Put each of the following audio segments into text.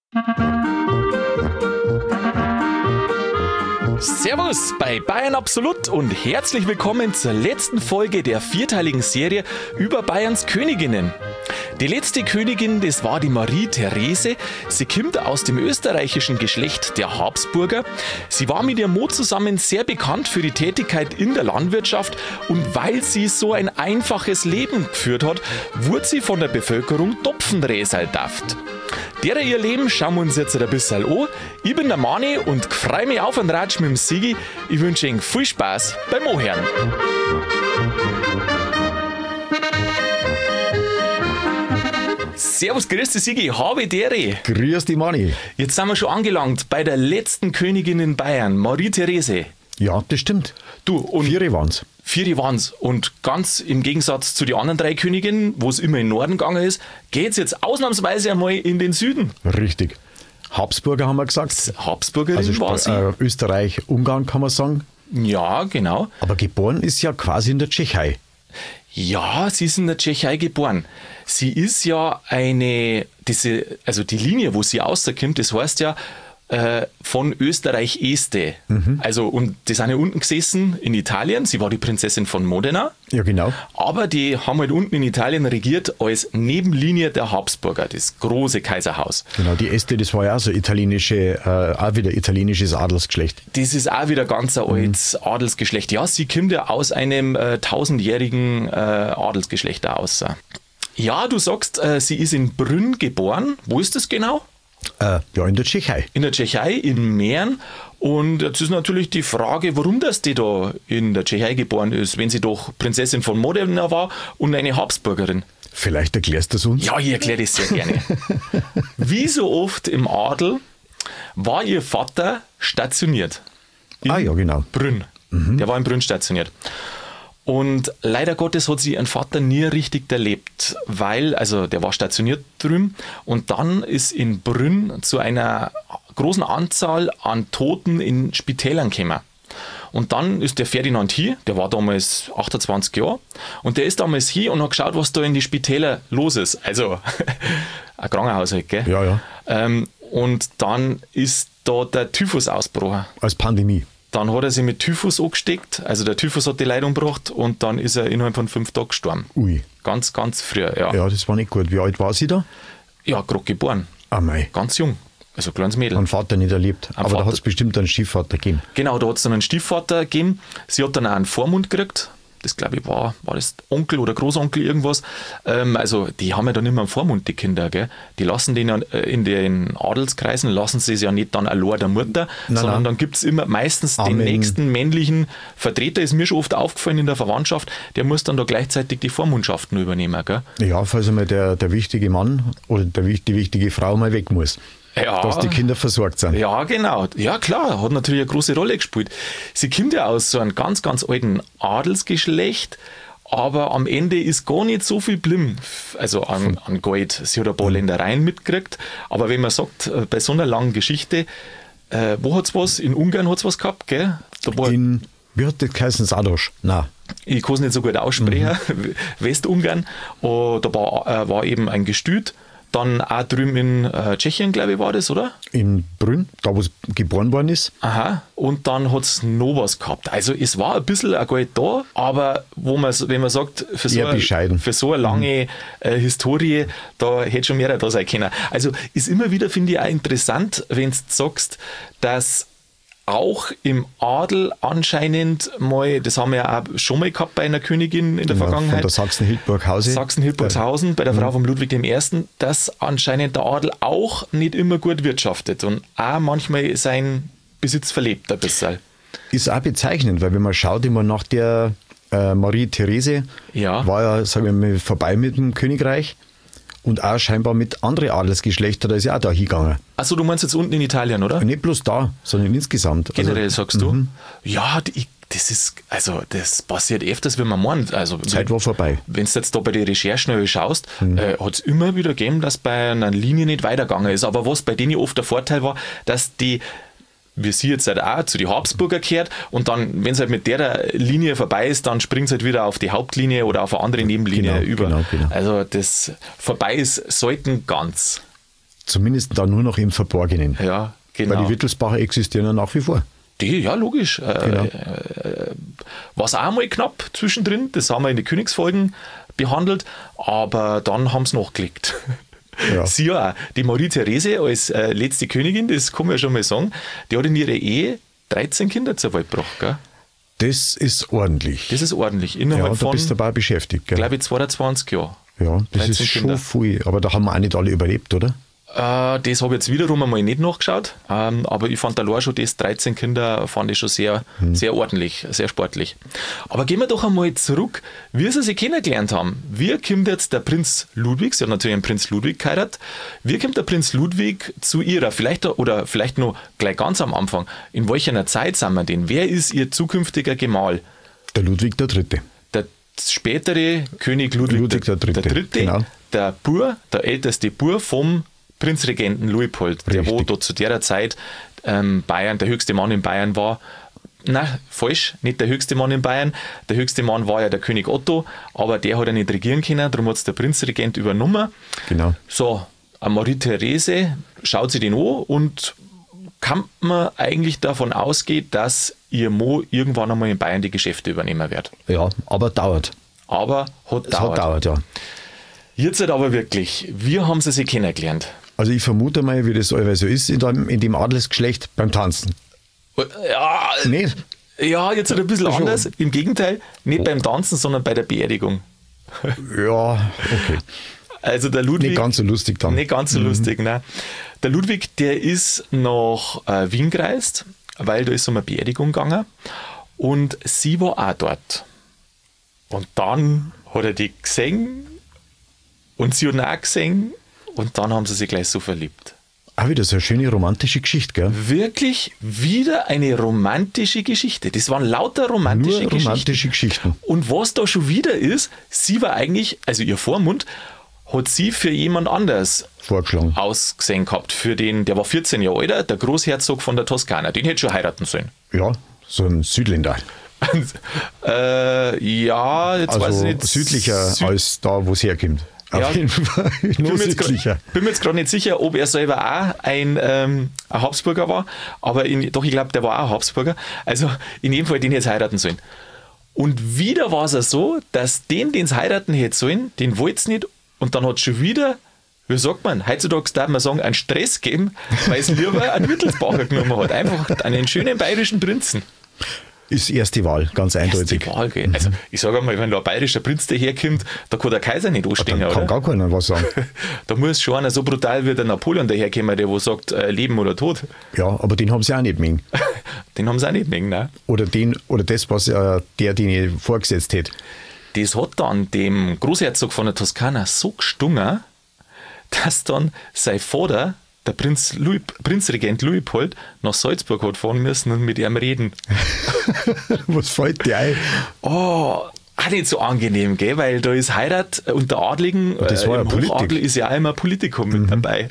Servus bei Bayern Absolut und herzlich willkommen zur letzten Folge der vierteiligen Serie über Bayerns Königinnen. Die letzte Königin, das war die Marie Therese. Sie kommt aus dem österreichischen Geschlecht der Habsburger. Sie war mit ihrem Mo zusammen sehr bekannt für die Tätigkeit in der Landwirtschaft und weil sie so ein einfaches Leben geführt hat, wurde sie von der Bevölkerung Topfenräsal tauft. Derer ihr Leben schauen wir uns jetzt ein bisschen an. Ich bin der Mani und freue mich auf einen Ratsch mit dem Sigi. Ich wünsche Ihnen viel Spaß beim Anhören. Servus, grüß dich Sigi, habe Dere. Grüß dich Mani. Jetzt sind wir schon angelangt bei der letzten Königin in Bayern, Marie Therese. Ja, das stimmt. Du, und Vier waren's. Vier waren's. Und ganz im Gegensatz zu den anderen drei Königinnen, wo es immer in den Norden gegangen ist, geht's jetzt ausnahmsweise einmal in den Süden. Richtig. Habsburger haben wir gesagt. Habsburgerin Also war sie. Österreich, Ungarn kann man sagen. Ja, genau. Aber geboren ist ja quasi in der Tschechei. Ja, sie ist in der Tschechei geboren. Sie ist ja die Linie, wo sie rauskommt, das heißt ja von Österreich-Este. Also, und die sind ja unten gesessen in Italien. Sie war die Prinzessin von Modena. Ja, genau. Aber die haben halt unten in Italien regiert als Nebenlinie der Habsburger, das große Kaiserhaus. Genau, die Este, das war ja auch so auch wieder italienisches Adelsgeschlecht. Das ist auch wieder ganz ein altes Adelsgeschlecht. Ja, sie kommt ja aus einem 1000-jährigen Adelsgeschlecht aus. Ja, du sagst, sie ist in Brünn geboren. Wo ist das genau? Ja, in der Tschechei. In der Tschechei, in Mähren. Und jetzt ist natürlich die Frage, warum das die da in der Tschechei geboren ist, wenn sie doch Prinzessin von Modena war und eine Habsburgerin. Vielleicht erklärst du es uns? Ja, ich erkläre das sehr gerne. Wie so oft im Adel war ihr Vater stationiert. Ja, genau. Brünn. Der war in Brünn stationiert. Und leider Gottes hat sie ihren Vater nie richtig erlebt, der war stationiert drüben und dann ist in Brünn zu einer großen Anzahl an Toten in Spitälern gekommen. Und dann ist der Ferdinand hier, der war damals 28 Jahre, und der ist damals hier und hat geschaut, was da in die Spitäler los ist. Also, ein Krankenhaus halt, gell? Ja. Und dann ist da der Typhus ausgebrochen. Als Pandemie. Dann hat er sich mit Typhus angesteckt, also der Typhus hat die Leute umgebracht und dann ist er innerhalb von 5 Tagen gestorben. Ui. Ganz, ganz früh, ja. Ja, das war nicht gut. Wie alt war sie da? Ja, gerade geboren. Ah, mei. Ganz jung. Also kleines Mädel. Mein Vater nicht erlebt. Aber Vater. da hat es bestimmt einen Stiefvater gegeben. Genau, da hat es dann einen Stiefvater gegeben. Sie hat dann auch einen Vormund gekriegt. Das glaube ich war das Onkel oder Großonkel irgendwas. Also die haben ja dann immer einen Vormund, die Kinder. Gell? Die lassen den ja in den Adelskreisen, lassen sie es ja nicht dann allein der Mutter, sondern dann gibt es immer meistens den nächsten männlichen Vertreter, ist mir schon oft aufgefallen in der Verwandtschaft, der muss dann da gleichzeitig die Vormundschaften übernehmen. Gell? Ja, falls einmal der wichtige Mann oder die wichtige Frau mal weg muss. Ja, dass die Kinder versorgt sind. Ja, genau. Ja, klar, hat natürlich eine große Rolle gespielt. Sie kommt ja aus so einem ganz, ganz alten Adelsgeschlecht, aber am Ende ist gar nicht so viel blieben, also an Gold. Sie hat ein paar Ländereien mitgekriegt, aber wenn man sagt, bei so einer langen Geschichte, wo hat es was? In Ungarn hat es was gehabt, gell? Wie hat das geheißen? Sadosch? Nein. Ich kann es nicht so gut aussprechen. Westungarn. Da war eben ein Gestüt. Dann auch drüben in Tschechien, glaube ich, war das, oder? In Brünn, da wo es geboren worden ist. Aha, und dann hat es noch was gehabt. Also es war ein bisschen ein Geld da, aber wenn man sagt, für so eine lange Historie, da hätte schon mehr da sein können. Also ist immer wieder, finde ich, auch interessant, wenn du sagst, dass auch im Adel anscheinend mal, das haben wir ja auch schon mal gehabt bei einer Königin in der Vergangenheit. Von der Sachsen-Hildburghausen, bei der Frau von Ludwig I., dass anscheinend der Adel auch nicht immer gut wirtschaftet und auch manchmal seinen Besitz verlebt ein bisschen. Ist auch bezeichnend, weil wenn man schaut, immer nach der Marie Therese war ja, sagen wir mal, vorbei mit dem Königreich. Und auch scheinbar mit anderen Adelsgeschlechtern, da ist ja auch da hingegangen. Achso, du meinst jetzt unten in Italien, oder? Nicht bloß da, sondern insgesamt. Generell sagst du? Ja, das passiert öfters, wenn man meint. Also, Zeit war vorbei. Wenn du jetzt da bei den Recherchen schaust, hat es immer wieder gegeben, dass bei einer Linie nicht weitergegangen ist. Aber was bei denen oft der Vorteil war, dass die, wie sie jetzt halt auch, zu den Habsburger gehört und dann, wenn es halt mit der Linie vorbei ist, dann springt es halt wieder auf die Hauptlinie oder auf eine andere Nebenlinie über. Genau. Also das vorbei ist selten ganz. zumindest dann nur noch im Verborgenen. Ja, genau. Weil die Wittelsbacher existieren ja nach wie vor. Ja, logisch. Genau. War es auch mal knapp zwischendrin, das haben wir in den Königsfolgen behandelt, aber dann haben sie nachgelegt. Ja. Sie ja auch. Die Marie-Therese als letzte Königin, das kann man ja schon mal sagen, die hat in ihrer Ehe 13 Kinder zur Welt gebracht. Gell? Das ist ordentlich. Das ist ordentlich. Ja, Innerhalb da bist du dabei beschäftigt. Gell? glaube ich, 22 Jahre. Ja, das 13 ist Kinder. schon viel. Aber da haben wir auch nicht alle überlebt, oder? Das habe ich jetzt wiederum einmal nicht nachgeschaut, aber ich fand allein schon das 13 Kinder fand ich schon sehr, sehr ordentlich, sehr sportlich. Aber gehen wir doch einmal zurück, wie sie sich kennengelernt haben. Wie kommt jetzt der Prinz Ludwig, sie hat natürlich einen Prinz Ludwig geheiratet, wie kommt der Prinz Ludwig zu ihrer, vielleicht noch gleich ganz am Anfang, in welcher Zeit sind wir denn? Wer ist ihr zukünftiger Gemahl? Der Ludwig III. Der spätere König Ludwig III. Genau. Der älteste Bur vom Prinzregenten Luitpold, der wo da zu der Zeit Bayern, der höchste Mann in Bayern war. Nein, falsch, nicht der höchste Mann in Bayern. Der höchste Mann war ja der König Otto, aber der hat ja nicht regieren können, darum hat es der Prinzregent übernommen. Genau. So, Marie-Therese schaut sich den an und kann man eigentlich davon ausgehen, dass ihr Mo irgendwann einmal in Bayern die Geschäfte übernehmen wird. Ja, aber dauert. Aber hat Dauert, ja. Jetzt aber wirklich, wie haben sie sich kennengelernt? Also ich vermute mal, wie das allweil so ist in dem Adelsgeschlecht beim Tanzen. Ja, Nicht? ja, jetzt ein bisschen Schon. anders. Im Gegenteil, nicht beim Tanzen, sondern bei der Beerdigung. Ja, okay. Also der Ludwig. Nicht ganz so lustig dann. Nicht ganz so lustig, nein. Der Ludwig, der ist nach Wien gereist, weil da ist um eine Beerdigung gegangen und sie war auch dort. Und dann hat er die gesehen und sie hat ihn auch gesehen und dann haben sie sich gleich so verliebt. Auch wieder so eine schöne romantische Geschichte, gell? Wirklich wieder eine romantische Geschichte. Das waren lauter romantische Nur Geschichten. romantische Geschichten. Und was da schon wieder ist, sie war eigentlich, also ihr Vormund, hat sie für jemand anders Vorgeschlagen. ausgesehen gehabt. Für den, der war 14 Jahre alt, der Großherzog von der Toskana. Den hätte schon heiraten sollen. Ja, so ein Südländer. Ja, jetzt weiß ich Also nicht. südlicher als da, wo es herkommt. Ja. Auf jeden Fall. Nur südlicher. Bin mir jetzt gerade nicht sicher, ob er selber auch ein Habsburger war, aber doch, ich glaube, der war auch Habsburger. Also in jedem Fall, den hätte es heiraten sollen. Und wieder war es ja so, dass den es heiraten hätte sollen, den wollte es nicht. Und dann hat es schon wieder, wie sagt man, heutzutage darf man sagen, einen Stress gegeben, weil es lieber einen Wittelsbacher genommen hat. Einfach einen schönen bayerischen Prinzen. Ist erste Wahl, ganz eindeutig. Erste Wahl, gell? Also ich sage einmal, wenn da ein bayerischer Prinz daherkommt, da kann der Kaiser nicht anstehen, Dann kann oder? gar keiner was sagen. Da muss schon einer so brutal wie der Napoleon daherkommen, der wo sagt, Leben oder Tod. Ja, aber den haben sie auch nicht mögen. Den haben sie auch nicht mögen, ne? Oder das, was den ich vorgesetzt hätte. Das hat dann dem Großherzog von der Toskana so gestungen, dass dann sein Vater, der Prinzregent Luitpold, nach Salzburg hat fahren müssen und mit ihm reden. Was fällt dir ein? Oh, auch nicht so angenehm, gell? Weil da ist Heirat unter Adligen, das war ja im Politik. Hochadel ist ja auch immer Politikum mit dabei.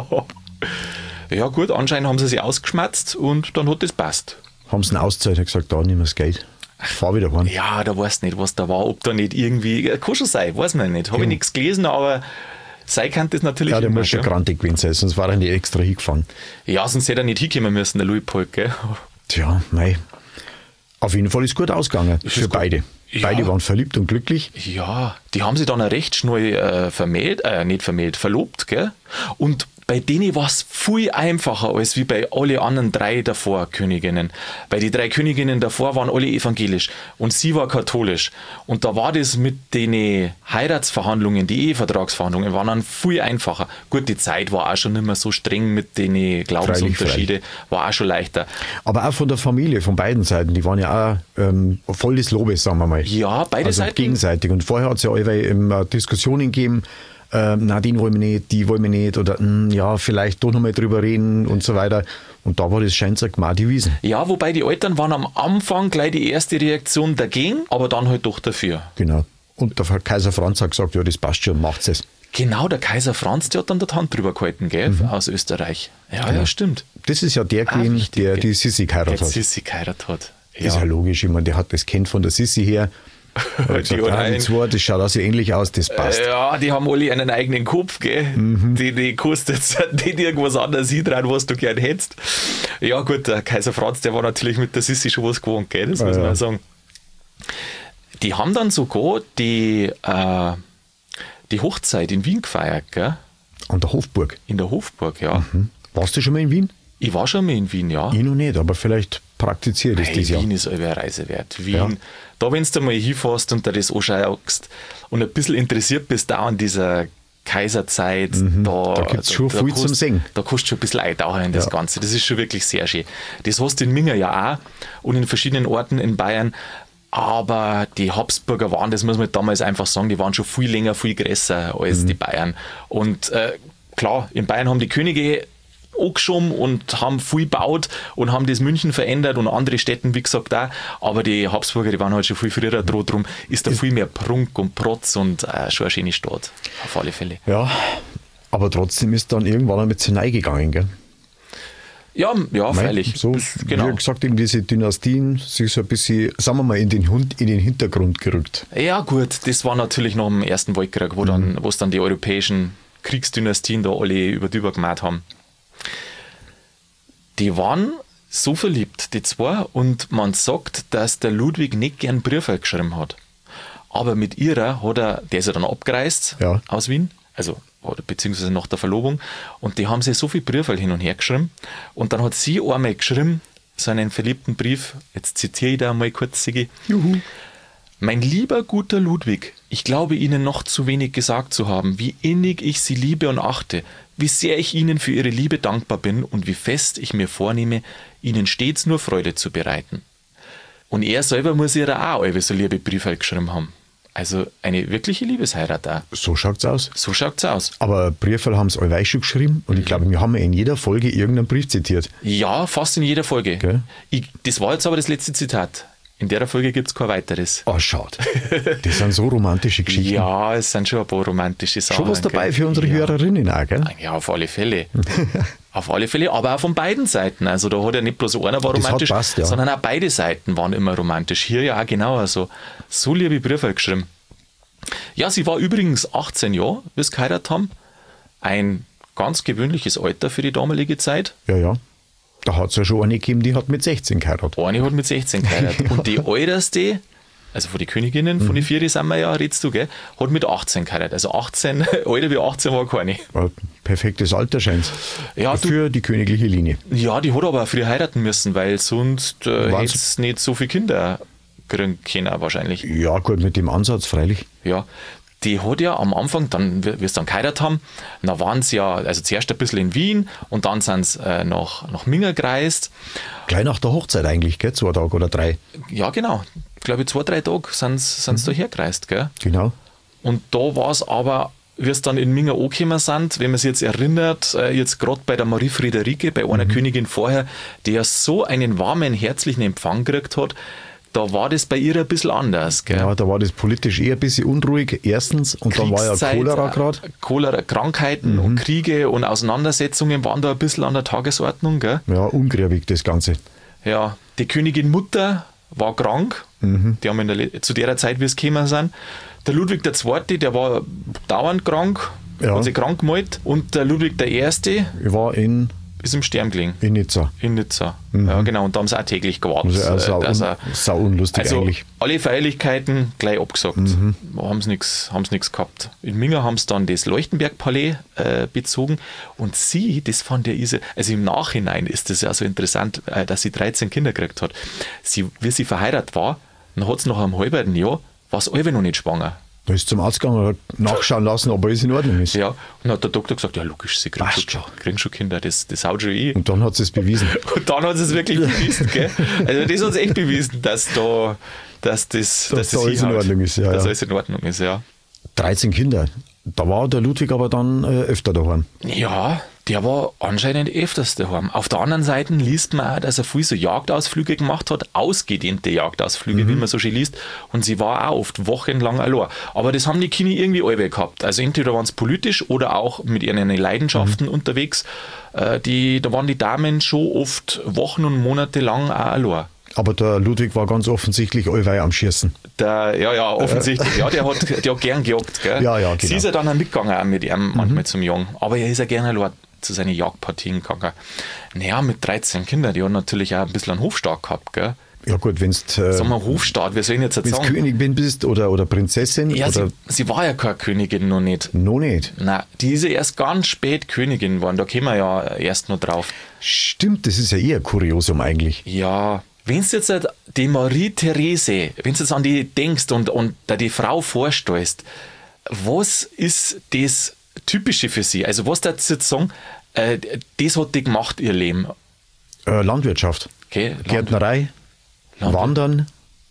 Ja gut, anscheinend haben sie sich ausgeschmatzt und dann hat das passt. Haben sie ihn ausgezahlt und gesagt, da nimm das Geld. Fahr wieder heim. Ja, da weißt du nicht, was da war, ob da nicht irgendwie, kann schon sein, weiß man nicht. Habe ich nichts gelesen, aber sein kann das natürlich Ja, der immer, muss schon gell? grantig gewesen sein, sonst war er nicht extra hingefahren. Ja, sonst hätte er nicht hinkommen müssen, der Luitpold, gell? Tja, mei. Auf jeden Fall ist gut ausgegangen Ist für gut. beide. Ja. Beide waren verliebt und glücklich. Ja, die haben sich dann auch recht schnell verlobt, gell? Und bei denen war es viel einfacher als wie bei alle anderen drei davor Königinnen. Weil die 3 Königinnen davor waren alle evangelisch und sie war katholisch. Und da war das mit den Heiratsverhandlungen, die Ehevertragsverhandlungen, waren dann viel einfacher. Gut, die Zeit war auch schon nicht mehr so streng mit den Glaubensunterschiede, war auch schon leichter. Aber auch von der Familie, von beiden Seiten, die waren ja auch voll des Lobes, sagen wir mal. Ja, beide also Seiten. gegenseitig. Und vorher hat es ja allweil Diskussionen gegeben, na, den wollen wir nicht, die wollen wir nicht, oder ja, vielleicht doch nochmal drüber reden und so weiter. Und da war das scheinbar gemar die Wiesen. Ja, wobei die Eltern waren am Anfang gleich die erste Reaktion dagegen, aber dann halt doch dafür. Genau. Und der Kaiser Franz hat gesagt, ja, das passt schon, macht's es. Genau, der Kaiser Franz, der hat dann die Hand drüber gehalten, gell, aus Österreich. Ja, ja, stimmt. Das ist ja der gewesen, wichtig, der gell. die Sissi geheiratet Der hat. Sissi geheiratet hat. Das ist ja logisch, ich meine, der hat das Kind von der Sissi her. Die zwei, das schaut also ähnlich aus, das passt. Ja, die haben alle einen eigenen Kopf, gell? Die kannst jetzt nicht irgendwas anderes hintrauen, was du gern hättest. Ja gut, der Kaiser Franz, der war natürlich mit der Sissi schon was gewohnt, gell? Das muss man sagen. Die haben dann sogar die Hochzeit in Wien gefeiert, gell? An der Hofburg? In der Hofburg, ja. Warst du schon mal in Wien? Ich war schon mal in Wien, ja. Ich noch nicht, aber vielleicht praktiziert es das Jahr. Wien ist eine Reise wert. Wien, da wenn du mal hinfährst und dir das anschaust und ein bisschen interessiert bist da an dieser Kaiserzeit, da gibt es schon viel zum Singen. Da kannst du schon ein bisschen eintauchen in das Ganze. Das ist schon wirklich sehr schön. Das hast du in Minga ja auch und in verschiedenen Orten in Bayern. Aber die Habsburger waren, das muss man damals einfach sagen, die waren schon viel länger, viel größer als die Bayern. Und klar, in Bayern haben die Könige angeschoben und haben viel gebaut und haben das München verändert und andere Städte, wie gesagt, auch. Aber die Habsburger, die waren halt schon viel früher dran. Drum ist da viel mehr Prunk und Protz und schon eine schöne Stadt. Auf alle Fälle. Ja, aber trotzdem ist dann irgendwann einmal zu neu gegangen, gell? Ja, freilich. So, genau. Wie gesagt, eben diese Dynastien sich so ein bisschen, sagen wir mal, in den Hintergrund gerückt. Ja, gut, das war natürlich noch im Ersten Weltkrieg, wo es dann die europäischen Kriegsdynastien da alle über gemacht haben. Die waren so verliebt, die zwei, und man sagt, dass der Ludwig nicht gern Briefe geschrieben hat. Aber mit ihrer der ist ja dann abgereist aus Wien, also beziehungsweise nach der Verlobung, und die haben sich so viele Briefe hin und her geschrieben, und dann hat sie einmal geschrieben, so einen verliebten Brief, jetzt zitiere ich da mal kurz, Sigi. Juhu. Mein lieber guter Ludwig, ich glaube Ihnen noch zu wenig gesagt zu haben, wie innig ich Sie liebe und achte, wie sehr ich Ihnen für Ihre Liebe dankbar bin und wie fest ich mir vornehme, Ihnen stets nur Freude zu bereiten. Und er selber muss ihr auch so liebe Briefe geschrieben haben. Also eine wirkliche Liebesheirat auch. So schaut's aus. So schaut's aus. Aber Briefe haben es allweil schon geschrieben und ich glaube, wir haben in jeder Folge irgendeinen Brief zitiert. Ja, fast in jeder Folge. Okay. Das war jetzt aber das letzte Zitat. In der Folge gibt es kein weiteres. Oh, schade. Das sind so romantische Geschichten. Ja, es sind schon ein paar romantische Sachen. Schon was dabei für unsere Hörerinnen auch, gell? Ja, auf alle Fälle. Auf alle Fälle, aber auch von beiden Seiten. Also da hat ja nicht bloß einer war romantisch, passt, sondern auch beide Seiten waren immer romantisch. Hier ja auch genauso. Also, so liebe Briefe geschrieben. Ja, sie war übrigens 18 Jahre, wie sie geheiratet haben. Ein ganz gewöhnliches Alter für die damalige Zeit. Ja. Da hat es ja schon eine gegeben, die hat mit 16 geheiratet. Eine hat mit 16 geheiratet. Und die älteste, also von den Königinnen, von den vier sind wir ja, redest du, gell, hat mit 18 geheiratet. Also 18, älter wie 18 war keine. Ein perfektes Alter scheint für die königliche Linie. Ja, die hat aber auch früh heiraten müssen, weil sonst hätte es nicht so viele Kinder kriegen können wahrscheinlich. Ja, gut, mit dem Ansatz freilich. Ja, die hat ja am Anfang, dann, wie sie dann geheiratet haben, da waren sie ja, also zuerst ein bisschen in Wien und dann sind sie nach Minga gereist. Gleich nach der Hochzeit eigentlich, gell? 2 Tage oder 3. Ja, genau. Ich glaube, 2-3 Tage sind sie da hergereist, gell? Genau. Und da war es aber, wie es dann in Minga angekommen sind, wenn man sich jetzt erinnert, jetzt gerade bei der Marie Friederike, bei einer Königin vorher, die ja so einen warmen, herzlichen Empfang gekriegt hat, da war das bei ihr ein bisschen anders. Gell? Ja, da war das politisch eher ein bisschen unruhig, erstens. Und dann war ja Cholera gerade. Cholera, Krankheiten und Kriege und Auseinandersetzungen waren da ein bisschen an der Tagesordnung. Gell? Ja, ungrübig das Ganze. Ja, die Königin Mutter war krank. Die haben zu der Zeit, wie es gekommen sind. Der Ludwig II., der war dauernd krank, hat sich krank gemeldet. Und der Ludwig I. war ist im Sterben gelegen. In Nizza. Ja, genau. Und da haben sie auch täglich gewartet. Also sau unlustig eigentlich. Alle Feierlichkeiten gleich abgesagt. Haben sie nichts gehabt. In Minga haben sie dann das Leuchtenberg-Palais bezogen. Und sie, das fand ja also im Nachhinein ist das ja so interessant, dass sie 13 Kinder gekriegt hat. Wie sie verheiratet war, dann hat sie nach einem halben Jahr, war sie noch nicht schwanger. Da ist zum Arzt gegangen und hat nachschauen lassen, ob alles in Ordnung ist. Ja, und dann hat der Doktor gesagt, ja logisch, sie kriegen schon Kinder, das haut schon eh. Und dann hat sie es bewiesen. Und dann hat sie es wirklich bewiesen, gell? Also das hat sie echt bewiesen, dass das alles in Ordnung ist. Ja, dass alles in Ordnung ist, ja. 13 Kinder. Da war der Ludwig aber dann öfter daheim. Ja, der war anscheinend öfters daheim. Auf der anderen Seite liest man auch, dass er viel so Jagdausflüge gemacht hat, ausgedehnte Jagdausflüge, wie man so schön liest. Und sie war auch oft wochenlang allein. Aber das haben die Kinder irgendwie alle gehabt. Also entweder waren es politisch oder auch mit ihren Leidenschaften unterwegs. Da waren die Damen schon oft Wochen und Monate lang auch allein. Aber der Ludwig war ganz offensichtlich allweil am Schießen. Offensichtlich. Der hat gern gejagt. Gell? Ja, genau. Sie ist ja dann auch mitgegangen auch mit ihm manchmal zum Jagen. Aber er ist ja gerne allein zu seinen Jagdpartien gegangen. Naja, mit 13 Kindern, die haben natürlich auch ein bisschen einen Hofstaat gehabt. Gell? Ja gut, wenn du sagen wir Hofstaat, wir sollen jetzt sagen. Wenn du Königin bist oder Prinzessin. Ja, oder sie war ja keine Königin noch nicht. Noch nicht? Nein, die ist ja erst ganz spät Königin geworden, da kommen wir ja erst noch drauf. Stimmt, das ist ja eher ein Kuriosum eigentlich. Ja, wenn du jetzt die Marie-Therese, wenn du jetzt an die denkst und da die Frau vorstellst, was ist das Typische für sie? Also was darfst du jetzt sagen, das hat die gemacht, ihr Leben? Landwirtschaft, okay, Gärtnerei, Wandern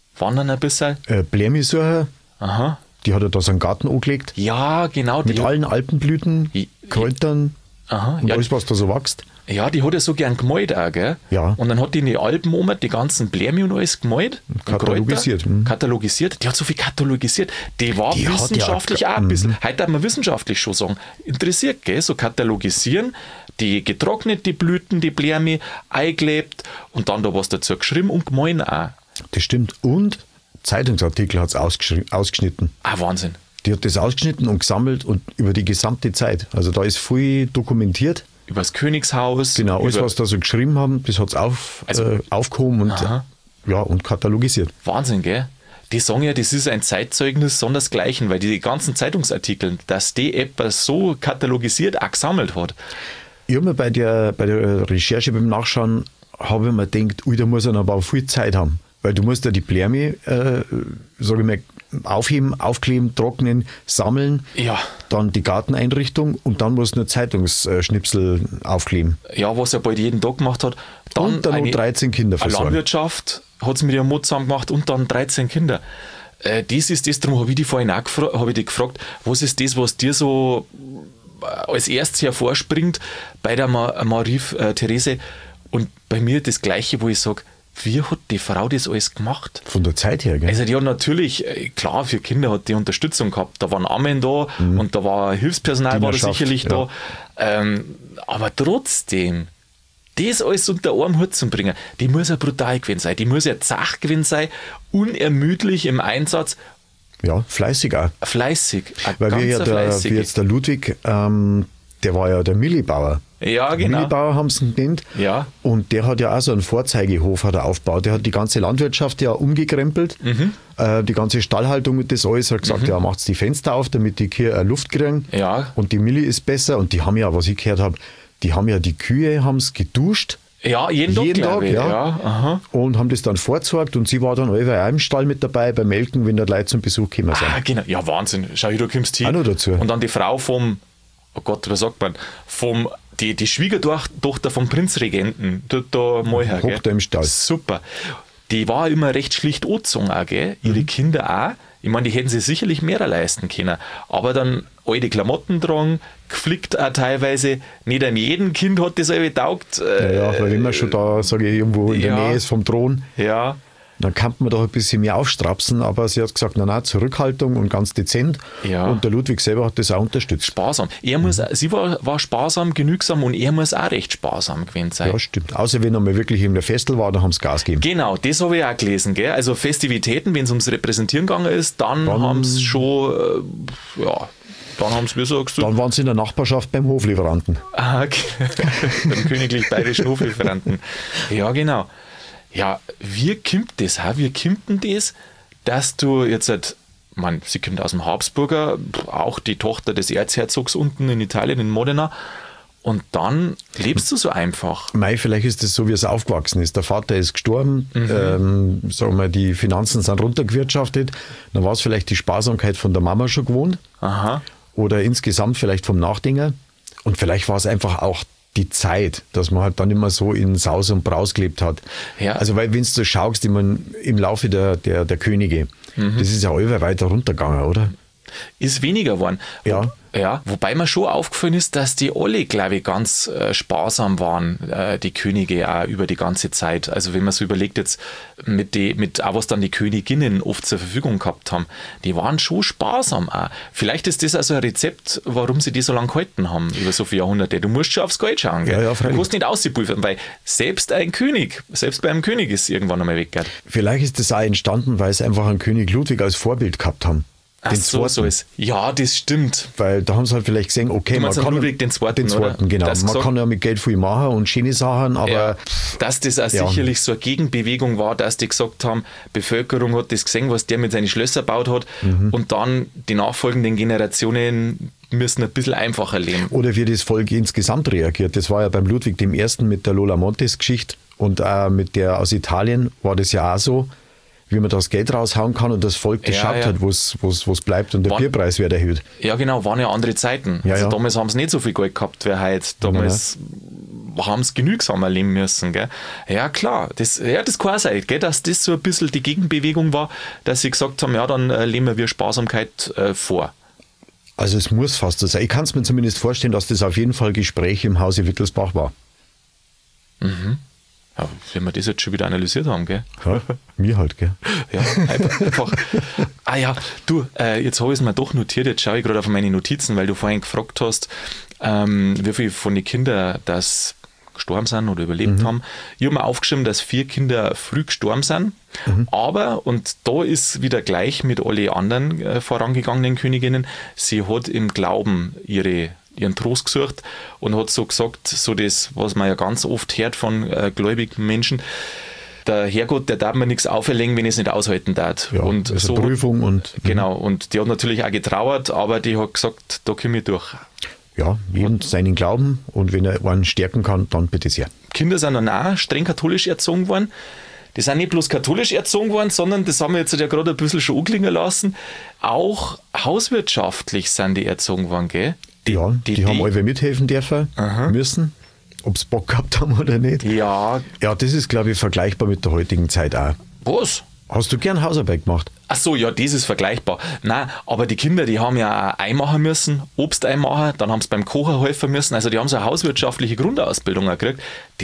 ein bisschen. Blärmi suchen. Aha. Die hat ja da so einen Garten angelegt. Ja, genau. Mit allen Alpenblüten, Kräutern und alles, was da so wächst. Ja, die hat ja so gern gemalt auch, gell? Ja. Und dann hat die in die Alpen oben die ganzen Blärmi und alles gemalt. Katalogisiert. Katalogisiert. Die hat so viel katalogisiert. Die war wissenschaftlich auch ein bisschen. Heute darf man wissenschaftlich schon sagen. Interessiert, gell? So katalogisieren. Die getrocknet, die Blüten, die Blärmi, eingelebt und dann da was dazu geschrieben und gemahlen auch. Das stimmt. Und Zeitungsartikel hat es ausgeschnitten. Ah, Wahnsinn. Die hat das ausgeschnitten und gesammelt und über die gesamte Zeit. Also da ist viel dokumentiert. Über das Königshaus. Genau, alles, was da so geschrieben haben, das hat es aufgehoben und katalogisiert. Wahnsinn, gell? Die sagen ja, das ist ein Zeitzeugnis sondersgleichen, weil die ganzen Zeitungsartikel, dass die etwas so katalogisiert auch gesammelt hat. Ich habe mir bei der Recherche, beim Nachschauen, habe ich mir gedacht, da muss er aber auch viel Zeit haben. Weil du musst ja die Blärmi, sage ich mal, aufheben, aufkleben, trocknen, sammeln, dann die Garteneinrichtung und dann musst du nur Zeitungsschnipsel aufkleben. Ja, was er bald jeden Tag gemacht hat. Dann noch 13 Kinder versorgen. Landwirtschaft hat es mit ihrem Mut zusammen gemacht und dann 13 Kinder. Das ist das, darum habe ich dich vorhin auch gefragt, was ist das, was dir so als erstes hervorspringt bei der Marie-Therese und bei mir das Gleiche, wo ich sage, wie hat die Frau das alles gemacht? Von der Zeit her, gell? Also die hat natürlich, klar, für Kinder hat die Unterstützung gehabt. Da waren Ammen da und da war Hilfspersonal war da sicherlich da. Aber trotzdem, das alles unter einen Hut zu bringen, die muss ja brutal gewesen sein. Die muss ja zach gewesen sein, unermüdlich im Einsatz. Ja, fleißig auch. Fleißig. Weil wie jetzt der Ludwig, der war ja der Millibauer. Ja, genau. Millibauer haben sie ihn genannt. Ja. Und der hat ja auch so einen Vorzeigehof hat er aufgebaut. Der hat die ganze Landwirtschaft ja umgekrempelt. Die ganze Stallhaltung und das alles. Er hat gesagt, ja, macht die Fenster auf, damit die Kühe Luft kriegen. Ja. Und die Milli ist besser. Und die haben ja, was ich gehört habe, die Kühe haben's geduscht. Ja, jeden Tag, ja. Aha. Und haben das dann vorgesorgt und sie war dann auch im Stall mit dabei beim Melken, wenn da Leute zum Besuch gekommen sind. Ah, genau. Ja, Wahnsinn. Schau, du kommst hin. Auch noch dazu. Und dann die Frau vom, oh Gott, was sagt man, die Schwiegertochter vom Prinzregenten, dort da mal her, gell? Hockt da im Stall. Super. Die war immer recht schlicht angezogen auch, gell? Ihre Kinder auch. Ich meine, die hätten sich sicherlich mehr leisten können. Aber dann alte Klamotten tragen, geflickt auch teilweise. Nicht an jedem Kind hat das irgendwie taugt. Ja, weil wenn man schon da, sage ich, irgendwo in der Nähe ist vom Thron, dann kann man doch ein bisschen mehr aufstrapsen. Aber sie hat gesagt, nein, Zurückhaltung und ganz dezent. Ja. Und der Ludwig selber hat das auch unterstützt. Sparsam. Sie war sparsam, genügsam und er muss auch recht sparsam gewesen sein. Ja, stimmt. Außer wenn er mal wirklich in der Festel war, dann haben sie Gas gegeben. Genau, das habe ich auch gelesen. Gell? Also Festivitäten, wenn es ums Repräsentieren gegangen ist, dann haben sie schon, dann haben sie, wie sagst du? Dann waren sie in der Nachbarschaft beim Hoflieferanten. Ah, okay. Beim königlich bayerischen Hoflieferanten. Ja, genau. Ja, wie kommt das? Wie kommt denn das, dass du jetzt, sie kommt aus dem Habsburger, auch die Tochter des Erzherzogs unten in Italien, in Modena, und dann lebst du so einfach? Vielleicht ist es so, wie es aufgewachsen ist. Der Vater ist gestorben, sagen wir, die Finanzen sind runtergewirtschaftet, dann war es vielleicht die Sparsamkeit von der Mama schon gewohnt. Aha. Oder insgesamt vielleicht vom Nachdinger. Und vielleicht war es einfach auch die Zeit, dass man halt dann immer so in Saus und Braus gelebt hat. Ja. Also weil wenn du so schaust, im Laufe der Könige, das ist ja allweil weiter runtergegangen, oder? Ist weniger geworden. Ja. Ja, wobei mir schon aufgefallen ist, dass die alle, glaube ich, ganz sparsam waren, die Könige auch über die ganze Zeit. Also wenn man so überlegt jetzt mit auch was dann die Königinnen oft zur Verfügung gehabt haben, die waren schon sparsam auch. Vielleicht ist das also ein Rezept, warum sie die so lange gehalten haben, über so viele Jahrhunderte. Du musst schon aufs Geld schauen, gell? Ja, du kannst nicht auspulvern, weil selbst bei einem König ist irgendwann einmal weg. Gell? Vielleicht ist das auch entstanden, weil sie einfach einen König Ludwig als Vorbild gehabt haben. Ach so ist. Ja, das stimmt. Weil da haben sie halt vielleicht gesehen, okay, man kann Ludwig den Zweiten, genau. Man kann ja mit Geld viel machen und schöne Sachen, aber... Ja, dass das auch sicherlich so eine Gegenbewegung war, dass die gesagt haben, Bevölkerung hat das gesehen, was der mit seinen Schlössern gebaut hat und dann die nachfolgenden Generationen müssen ein bisschen einfacher leben. Oder wie das Volk insgesamt reagiert. Das war ja beim Ludwig I. mit der Lola Montes-Geschichte und auch mit der aus Italien war das ja auch so, wie man das Geld raushauen kann und das Volk das schaut hat, wo es bleibt und der Bierpreis wird erhöht. Ja genau, waren ja andere Zeiten. Damals haben sie nicht so viel Geld gehabt wie heute. Damals haben sie genügsamer leben müssen. Gell? Ja klar, das kann auch sein, gell, dass das so ein bisschen die Gegenbewegung war, dass sie gesagt haben, ja dann leben wir Sparsamkeit vor. Also es muss fast so sein. Ich kann es mir zumindest vorstellen, dass das auf jeden Fall Gespräch im Hause Wittelsbach war. Mhm. Ja, wenn wir das jetzt schon wieder analysiert haben, gell? Ja, mir halt, gell? Ja, einfach. Du, jetzt habe ich es mir doch notiert, jetzt schaue ich gerade auf meine Notizen, weil du vorhin gefragt hast, wie viele von den Kindern das gestorben sind oder überlebt haben. Ich habe mir aufgeschrieben, dass 4 Kinder früh gestorben sind, aber, und da ist wieder gleich mit allen anderen vorangegangenen Königinnen, sie hat im Glauben ihren Trost gesucht und hat so gesagt, so das, was man ja ganz oft hört von gläubigen Menschen, der Herrgott, der darf mir nichts auferlegen, wenn ich es nicht aushalten darf. Ja, und das ist so eine Prüfung und... Genau, und die hat natürlich auch getrauert, aber die hat gesagt, da komme ich durch. Ja, jedem seinen Glauben und wenn er einen stärken kann, dann bitte sehr. Kinder sind dann auch streng katholisch erzogen worden. Die sind nicht bloß katholisch erzogen worden, sondern, das haben wir jetzt ja gerade ein bisschen schon anklingen lassen, auch hauswirtschaftlich sind die erzogen worden, gell? Die haben alle mithelfen dürfen, müssen, ob sie Bock gehabt haben oder nicht. Ja. Ja, das ist, glaube ich, vergleichbar mit der heutigen Zeit auch. Was? Hast du gern Hausarbeit gemacht? Ach so, ja, das ist vergleichbar. Nein, aber die Kinder, die haben ja auch Ei machen müssen, Obst einmachen, dann haben sie beim Kochen helfen müssen. Also die haben so eine hauswirtschaftliche Grundausbildung gekriegt.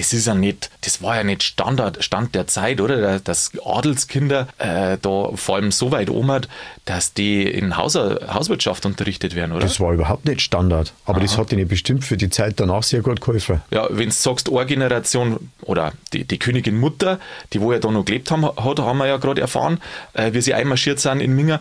Das war ja nicht Stand der Zeit, oder? Dass Adelskinder da vor allem so weit oben hat, dass die in Hauswirtschaft unterrichtet werden, oder? Das war überhaupt nicht Standard. Aber das hat ihnen bestimmt für die Zeit danach sehr gut geholfen. Ja, wenn du sagst, eine Generation oder die Königin Mutter, die wo ja da noch gelebt haben wir ja gerade erfahren, wie sie einmarschiert sind in Minga,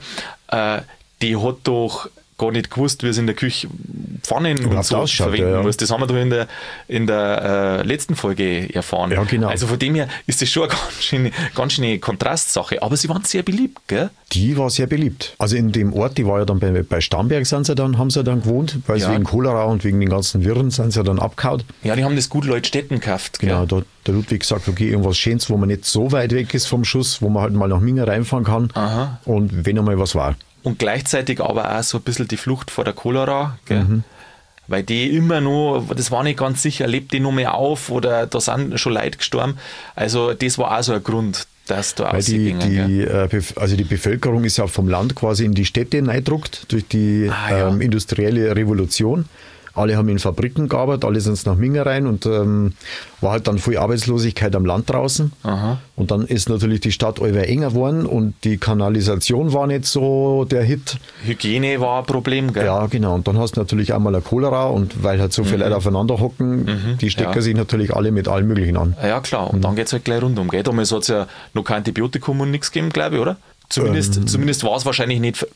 die hat doch gar nicht gewusst, wie es in der Küche Pfannen und so verwenden muss. Das haben wir doch in der letzten Folge erfahren. Ja, genau. Also von dem her ist das schon eine ganz schöne Kontrastsache. Aber sie waren sehr beliebt, gell? Die war sehr beliebt. Also in dem Ort, die war ja dann bei Starnberg, haben sie dann gewohnt, weil sie wegen Cholera und wegen den ganzen Wirren sind sie dann abgehauen. Ja, die haben das gut Leutstetten gekauft. Genau, da hat der Ludwig gesagt, okay, irgendwas Schönes, wo man nicht so weit weg ist vom Schuss, wo man halt mal nach Minga reinfahren kann. Aha. Und wenn einmal was war. Und gleichzeitig aber auch so ein bisschen die Flucht vor der Cholera, gell? Weil die immer noch, das war nicht ganz sicher, lebt die noch mehr auf oder da sind schon Leute gestorben. Also das war auch so ein Grund, dass da ausgingen. Also die Bevölkerung ist ja vom Land quasi in die Städte reingedruckt durch die industrielle Revolution. Alle haben in Fabriken gearbeitet, alle sind nach Minga rein und war halt dann viel Arbeitslosigkeit am Land draußen. Aha. Und dann ist natürlich die Stadt immer enger geworden und die Kanalisation war nicht so der Hit. Hygiene war ein Problem, gell? Ja, genau. Und dann hast du natürlich einmal eine Cholera und weil halt so viele Leute aufeinander hocken, die stecken sich natürlich alle mit allem Möglichen an. Ja, klar. Und dann geht es halt gleich rundum, gell? Damals hat es ja noch kein Antibiotikum und nichts gegeben, glaube ich, oder? Zumindest war es wahrscheinlich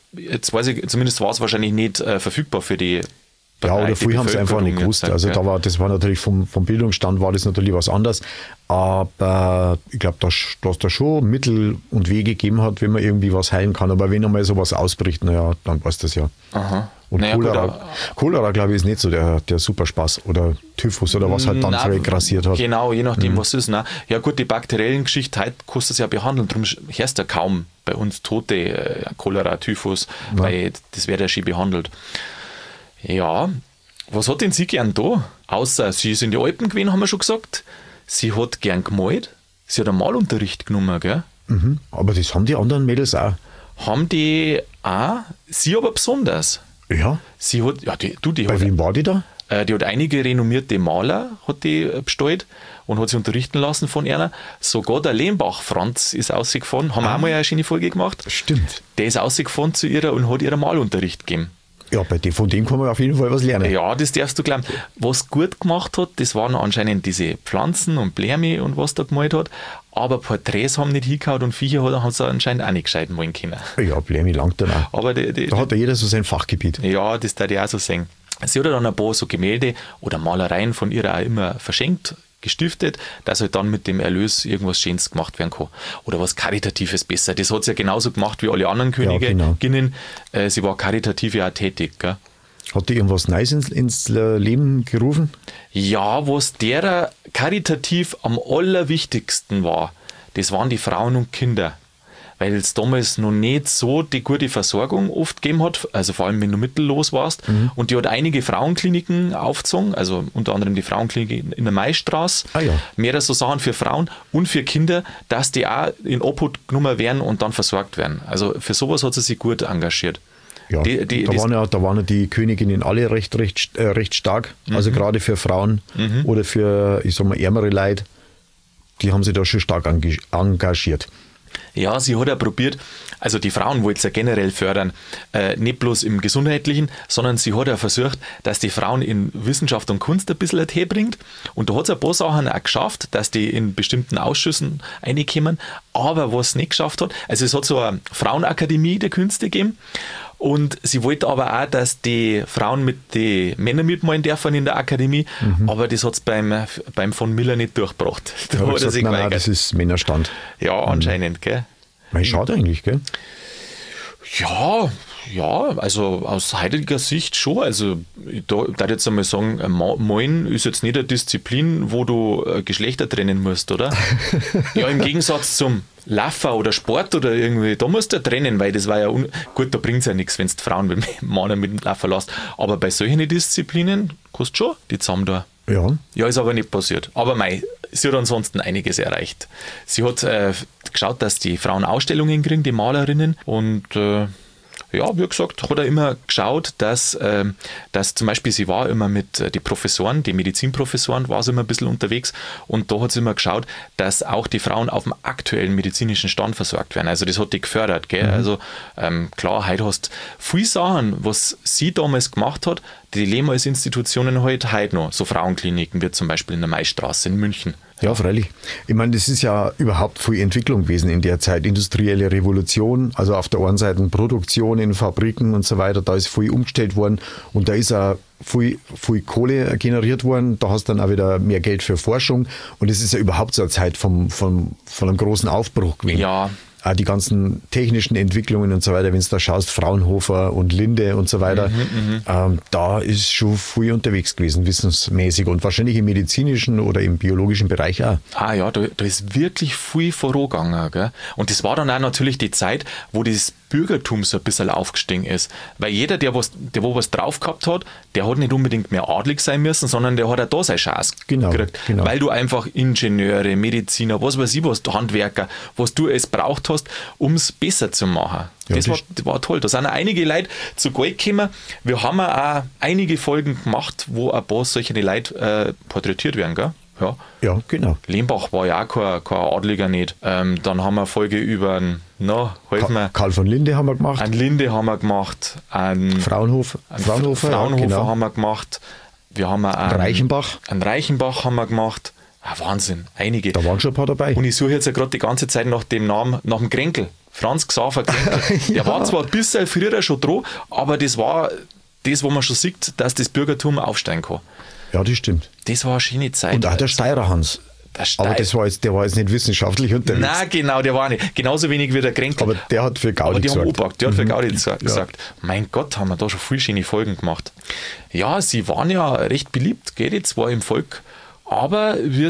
nicht, verfügbar für die. Ja, oder früher haben sie einfach nicht gewusst. Also das war natürlich vom Bildungsstand war das natürlich was anderes. Aber ich glaube, dass da schon Mittel und Wege gegeben hat, wenn man irgendwie was heilen kann. Aber wenn einmal sowas ausbricht, naja, dann weiß das ja. Aha. Und Cholera, glaube ich, ist nicht so der Superspaß oder Typhus oder was halt dann so grassiert hat. Genau, je nachdem, was ist. Ja gut, die bakteriellen Geschichte, heute kannst du es ja behandeln, darum hörst du ja kaum bei uns Tote, Cholera, Typhus, weil das wird ja schon behandelt. Ja, was hat denn sie gern da? Außer sie ist in die Alpen gewesen, haben wir schon gesagt. Sie hat gern gemalt. Sie hat einen Malunterricht genommen, gell? Aber das haben die anderen Mädels auch. haben die auch, sie aber besonders. Ja? Sie hat, ja, Bei wem war die da? Die hat einige renommierte Maler hat die bestellt und hat sich unterrichten lassen von einer. Sogar der Lehmbach Franz ist ausgefahren, haben wir auch mal eine schöne Folge gemacht. Stimmt. Der ist ausgefahren zu ihrer und hat ihr Malunterricht gegeben. Ja, von dem kann man auf jeden Fall was lernen. Ja, das darfst du glauben. Was gut gemacht hat, das waren anscheinend diese Pflanzen und Bläme und was da gemalt hat. Aber Porträts haben nicht hingehauen und Viecher haben sie anscheinend auch nicht gescheit malen können. Ja, Bläme langt dann auch. Aber da hat ja jeder so sein Fachgebiet. Ja, das darf ich auch so sehen. Sie hat dann ein paar so Gemälde oder Malereien von ihr auch immer verschenkt, gestiftet, dass halt dann mit dem Erlös irgendwas Schönes gemacht werden kann. Oder was Karitatives besser. Das hat sie ja genauso gemacht wie alle anderen Königinnen. Ja, genau. Sie war karitativ ja auch tätig. Gell? Hat die irgendwas Neues ins Leben gerufen? Ja, was derer karitativ am allerwichtigsten war, das waren die Frauen und Kinder. Weil es damals noch nicht so die gute Versorgung oft gegeben hat, also vor allem wenn du mittellos warst. Und die hat einige Frauenkliniken aufgezogen, also unter anderem die Frauenklinik in der Maistraße. Ja. Mehrere so Sachen für Frauen und für Kinder, dass die auch in Obhut genommen werden und dann versorgt werden. Also für sowas hat sie sich gut engagiert. Ja, da waren ja die Königinnen alle recht stark, also gerade für Frauen oder für, ich sag mal, ärmere Leute, die haben sich da schon stark engagiert. Ja, sie hat ja probiert, also die Frauen wollte sie ja generell fördern, nicht bloß im Gesundheitlichen, sondern sie hat ja versucht, dass die Frauen in Wissenschaft und Kunst ein bisschen herbringt. Und da hat sie ein paar Sachen auch geschafft, dass die in bestimmten Ausschüssen reinkommen. Aber was sie nicht geschafft hat, also es hat so eine Frauenakademie der Künste gegeben. Und sie wollte aber auch, dass die Frauen mit den Männern mitmalen dürfen in der Akademie, aber das hat es beim von Miller nicht durchgebracht. Da hat er sich gesagt, nein, das ist Männerstand. Ja, anscheinend, gell? Schade eigentlich, gell? Ja, also aus heutiger Sicht schon. Also da würde ich jetzt einmal sagen, Malen ist jetzt nicht eine Disziplin, wo du Geschlechter trennen musst, oder? Ja, im Gegensatz zum Laufen oder Sport oder irgendwie, da musst du ja trennen, weil das war ja, gut, da bringt es ja nichts, wenn du Frauen mit Männern mit dem Laufen lässt. Aber bei solchen Disziplinen kannst du schon die zusammen da. Ja, ist aber nicht passiert. Aber sie hat ansonsten einiges erreicht. Sie hat geschaut, dass die Frauen Ausstellungen kriegen, die Malerinnen, und ja, wie gesagt, hat er immer geschaut, dass zum Beispiel sie war immer mit die Professoren, die Medizinprofessoren, war sie immer ein bisschen unterwegs, und da hat sie immer geschaut, dass auch die Frauen auf dem aktuellen medizinischen Stand versorgt werden. Also das hat die gefördert, gell? Also klar, heute hast du viele Sachen, was sie damals gemacht hat, die leben als Institutionen heute noch, so Frauenkliniken wie zum Beispiel in der Maistraße in München. Ja, freilich. Ich meine, das ist ja überhaupt viel Entwicklung gewesen in der Zeit. Industrielle Revolution, also auf der einen Seite Produktion in Fabriken und so weiter, da ist viel umgestellt worden und da ist auch viel Kohle generiert worden. Da hast du dann auch wieder mehr Geld für Forschung und es ist ja überhaupt so eine Zeit von einem großen Aufbruch gewesen. Ja. Auch die ganzen technischen Entwicklungen und so weiter, wenn du da schaust, Fraunhofer und Linde und so weiter, da ist schon viel unterwegs gewesen, wissensmäßig und wahrscheinlich im medizinischen oder im biologischen Bereich auch. Ah ja, da ist wirklich viel vorangegangen, gell? Und das war dann auch natürlich die Zeit, wo das Bürgertum so ein bisschen aufgestiegen ist. Weil jeder, der was drauf gehabt hat, der hat nicht unbedingt mehr adlig sein müssen, sondern der hat auch da seine Chance gekriegt. Genau. Weil du einfach Ingenieure, Mediziner, was weiß ich was, Handwerker, was du es braucht hast, um es besser zu machen. Ja, das war toll. Da sind auch einige Leute zu Geld gekommen. Wir haben auch einige Folgen gemacht, wo ein paar solche Leute porträtiert werden, gell? Ja, genau. Lehmbach war ja auch kein Adliger nicht. Dann haben wir eine Folge über Karl von Linde haben wir gemacht. Einen Linde haben wir gemacht. Fraunhofer genau. Haben wir gemacht. Wir haben einen Reichenbach. Einen Reichenbach haben wir gemacht. Wahnsinn, einige. Da waren schon ein paar dabei. Und ich suche jetzt ja gerade die ganze Zeit nach dem Namen, nach dem Kränkel. Franz Xaver Kränkel. Ja. Der war zwar ein bisschen früher schon dran, aber das war das, wo man schon sieht, dass das Bürgertum aufsteigen kann. Ja, das stimmt. Das war eine schöne Zeit. Und auch der Steirer Hans. Aber der war jetzt nicht wissenschaftlich unterwegs. Nein, genau, der war nicht. Genauso wenig wie der Kränkel. Aber der hat für Gaudi gesagt. Der hat für Gaudi gesagt. Mein Gott, haben wir da schon viele schöne Folgen gemacht. Ja, sie waren ja recht beliebt, gell, jetzt war im Volk. Aber wie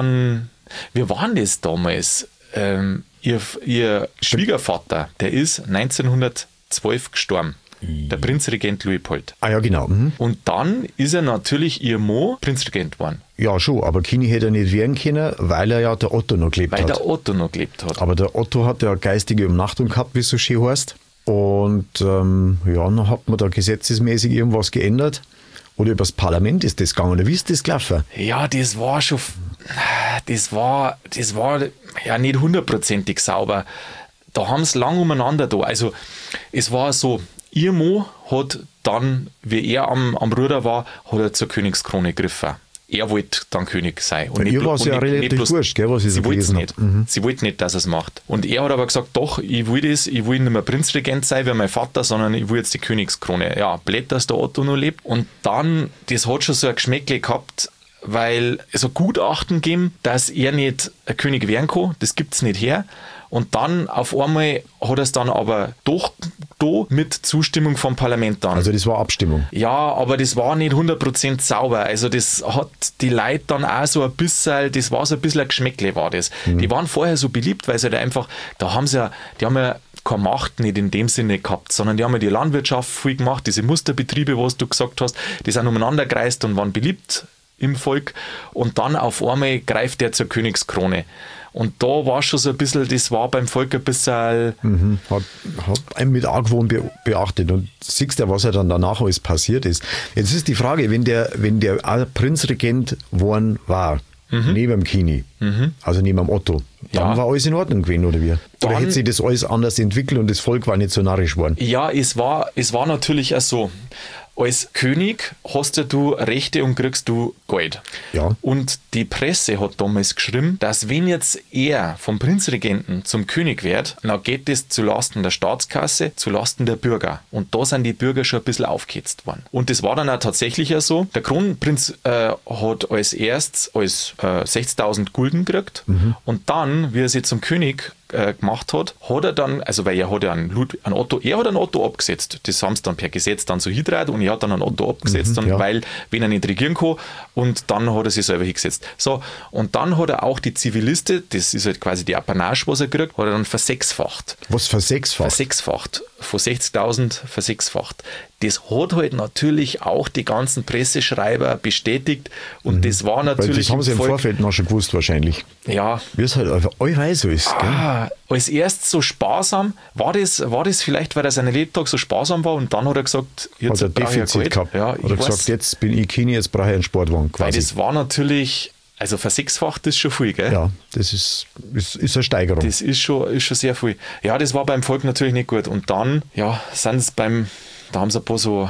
waren das damals? Ihr Schwiegervater, der ist 1912 gestorben. der Prinzregent Luitpold. Ah ja, genau. Und dann ist er natürlich ihr Mo Prinzregent geworden. Ja, schon, aber Kini hätte er nicht werden können, weil er ja der Otto noch gelebt hat. Weil der Otto noch gelebt hat. Aber der Otto hat ja geistige Umnachtung gehabt, wie es so schön heißt. Und dann hat man da gesetzesmäßig irgendwas geändert. Oder übers Parlament ist das gegangen, oder wie ist das gelaufen? Ja, das war ja nicht hundertprozentig sauber. Da haben sie lang umeinander da. Also es war so, ihr Mo hat dann, wie er am Ruder war, hat er zur Königskrone gegriffen. Er wollte dann König sein. Und ihr war es ja relativ wurscht, gell, was ich so gelesen habe. Sie wollte nicht, dass er es macht. Und er hat aber gesagt, doch, ich will nicht mehr Prinzregent sein wie mein Vater, sondern ich will jetzt die Königskrone. Ja, blöd, dass der Otto noch lebt. Und dann, das hat schon so ein Geschmäckle gehabt, weil es so Gutachten gegeben, dass er nicht ein König werden kann. Das gibt es nicht her. Und dann auf einmal hat er es dann aber doch da mit Zustimmung vom Parlament dann. Also das war Abstimmung. Ja, aber das war nicht 100% sauber. Also das hat die Leute dann auch so ein bisschen, das war so ein bisschen ein Geschmäckle war das. Die waren vorher so beliebt, weil sie da einfach, die haben ja keine Macht nicht in dem Sinne gehabt, sondern die haben ja die Landwirtschaft viel gemacht, diese Musterbetriebe, was du gesagt hast, die sind umeinander gereist und waren beliebt im Volk. Und dann auf einmal greift er zur Königskrone. Und da war schon so ein bisschen, das war beim Volk ein bisschen... Hat einen mit Argwohn beachtet. Und siehst du, was ja dann danach alles passiert ist. Jetzt ist die Frage, wenn der Prinzregent geworden war, neben dem Kini, also neben dem Otto, dann war alles in Ordnung gewesen, oder wie? Oder hätte sich das alles anders entwickelt und das Volk war nicht so narrisch geworden? Ja, es war natürlich auch so. Als König hast du Rechte und kriegst du Geld. Ja. Und die Presse hat damals geschrieben, dass wenn jetzt er vom Prinzregenten zum König wird, dann geht das zulasten der Staatskasse, zulasten der Bürger. Und da sind die Bürger schon ein bisschen aufgehetzt worden. Und das war dann auch tatsächlich ja so. Der Kronprinz hat als erstes 60.000 Gulden gekriegt. Und dann, wie er sich zum König gemacht hat er dann, also weil er hat ja einen Otto abgesetzt. Das haben sie dann per Gesetz dann so hingedreht und er hat dann einen Otto abgesetzt, weil, wenn er nicht regieren kann, und dann hat er sich selber hingesetzt. So, und dann hat er auch die Ziviliste, das ist halt quasi die Apanage, was er kriegt, hat er dann versechsfacht. Was versechsfacht? Versechsfacht. Von 60.000 versechsfacht. Das hat halt natürlich auch die ganzen Presseschreiber bestätigt und das war natürlich... Weil das haben sie im Vorfeld noch schon gewusst wahrscheinlich. Ja. Wie es halt allweil so ist. Als erst so sparsam, war das vielleicht, weil er seine Lebtag so sparsam war und dann hat er gesagt, jetzt hat er Defizit gehabt. Ja, hat er gesagt, jetzt bin ich Kini, jetzt brauche ich einen Sportwagen quasi. Weil das war natürlich... Also versechsfacht ist schon viel, gell? Ja, das ist eine Steigerung. Das ist schon sehr viel. Ja, das war beim Volk natürlich nicht gut. Und dann, ja, da haben sie ein paar so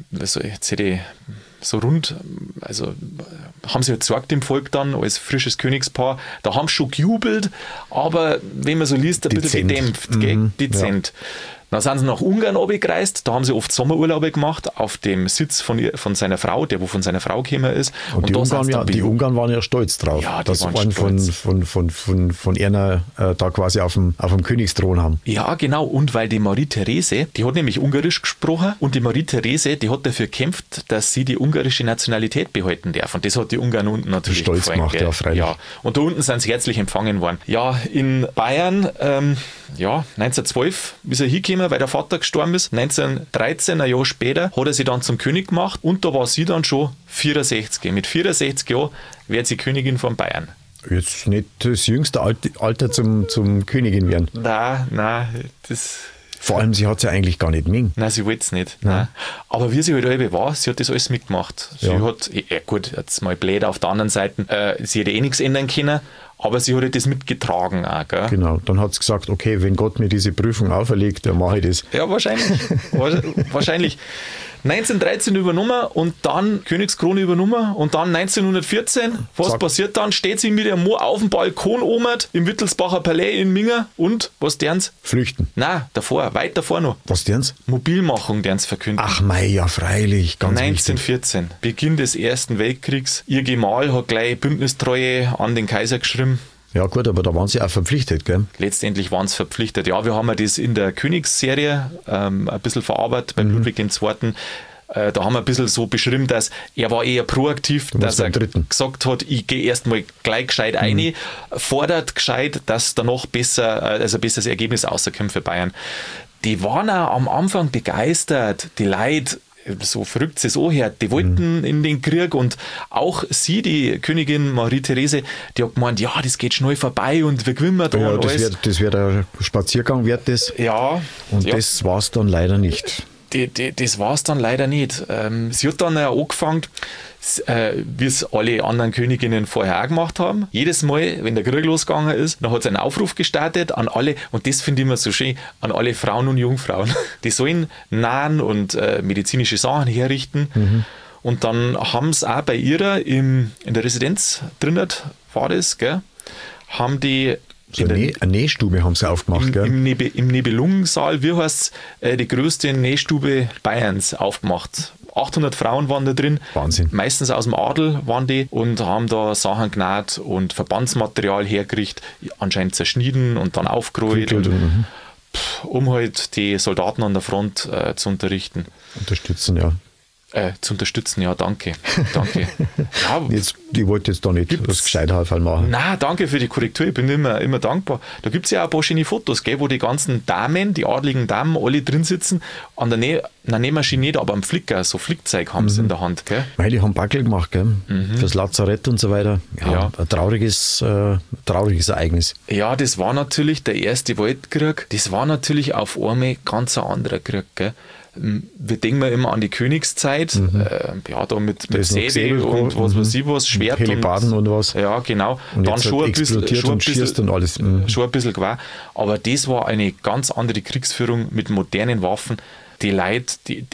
rund, also haben sie halt gesorgt im Volk dann, als frisches Königspaar. Da haben sie schon gejubelt, aber wenn man so liest, ein bisschen gedämpft, gell? Dezent. Ja. Dann sind sie nach Ungarn runtergereist, da haben sie oft Sommerurlaube gemacht, auf dem Sitz von seiner Frau, der wo von seiner Frau gekommen ist. Und die Ungarn waren ja stolz drauf, ja, dass sie einen von einer da quasi auf dem Königsthron haben. Ja, genau, und weil die Marie-Therese, die hat nämlich Ungarisch gesprochen und die Marie-Therese, die hat dafür gekämpft, dass sie die ungarische Nationalität behalten darf. Und das hat die Ungarn unten natürlich stolz gemacht, ja, freilich. Ja. Und da unten sind sie herzlich empfangen worden. Ja, in Bayern, 1912 ist er hingekommen, weil der Vater gestorben ist. 1913, ein Jahr später, hat er sich dann zum König gemacht und da war sie dann schon 64. Mit 64 Jahren wird sie Königin von Bayern. Jetzt nicht das jüngste Alter zum Königin werden. Nein, das... Vor allem, sie hat es ja eigentlich gar nicht mögen. Nein, sie wollte es nicht. Nein. Aber wie sie halt alle war, sie hat das alles mitgemacht. Sie hat, gut, jetzt mal blöd auf der anderen Seite, sie hätte nichts ändern können, aber sie hat das mitgetragen auch, gell? Genau, dann hat sie gesagt, okay, wenn Gott mir diese Prüfung auferlegt, dann mache ich das. Ja, wahrscheinlich. 1913 übernommen und dann Königskrone übernommen und dann 1914, was passiert dann? Steht sie mit ihrem Mo auf dem Balkon oben im Wittelsbacher Palais in Minga und was deren sie? Flüchten. Nein, weit davor noch. Was deren sie? Mobilmachung deren sie verkünden. Ach mei, ja freilich, ganz 1914, wichtig. Beginn des Ersten Weltkriegs. Ihr Gemahl hat gleich Bündnistreue an den Kaiser geschrieben. Ja gut, aber da waren sie auch verpflichtet, gell? Letztendlich waren sie verpflichtet. Ja, wir haben ja das in der Königsserie ein bisschen verarbeitet beim Ludwig II. Da haben wir ein bisschen so beschrieben, dass er war eher proaktiv, dass er gesagt hat, ich gehe erstmal gleich gescheit rein, fordert gescheit, dass danach ein besseres Ergebnis rauskommt für Bayern. die waren auch am Anfang begeistert, die Leute, so verrückt sie es anhört, die wollten in den Krieg und auch sie, die Königin Marie Therese, die hat gemeint, ja, das geht schnell vorbei und wir gewinnen da und alles. Das wird ein Spaziergang, wird das. Ja. Und das war es dann leider nicht. Das war es dann leider nicht. Sie hat dann angefangen, wie es alle anderen Königinnen vorher auch gemacht haben. Jedes Mal, wenn der Krieg losgegangen ist, dann hat sie einen Aufruf gestartet an alle, und das finde ich immer so schön, an alle Frauen und Jungfrauen. Die sollen nähen und medizinische Sachen herrichten. Und dann haben sie auch bei ihrer in der Residenz drinnen, war das, gell, haben die so eine Nähstube haben sie aufgemacht, gell? Im Nibelungensaal, wie heißt es, die größte Nähstube Bayerns aufgemacht. 800 Frauen waren da drin. Wahnsinn. Meistens aus dem Adel waren die und haben da Sachen genäht und Verbandsmaterial hergerichtet, anscheinend zerschnitten und dann aufgerollt, um halt die Soldaten an der Front zu unterrichten. Unterstützen, ja. Ja, danke. Ja, ich wollte jetzt da nicht was Gescheiterheit machen. Nein, danke für die Korrektur, ich bin immer dankbar. Da gibt es ja auch ein paar schöne Fotos, gell, wo die ganzen Damen, die adligen Damen, alle drin sitzen, an der Nähmaschine nicht, aber am Flicker, so Flickzeug haben sie in der Hand. Gell? Weil die haben Backel gemacht, gell? Das Lazarett und so weiter. Ja. Ein trauriges Ereignis. Ja, das war natürlich der Erste Weltkrieg, das war natürlich auf einmal ganz ein anderer Krieg, gell? Wir denken immer an die Königszeit, da mit Säbel und was weiß ich was, Schwert Hellebarden und was. Ja, genau. Und dann schon ein bisschen und alles. Schon ein bisschen gewesen. Aber das war eine ganz andere Kriegsführung mit modernen Waffen. Die Leute, die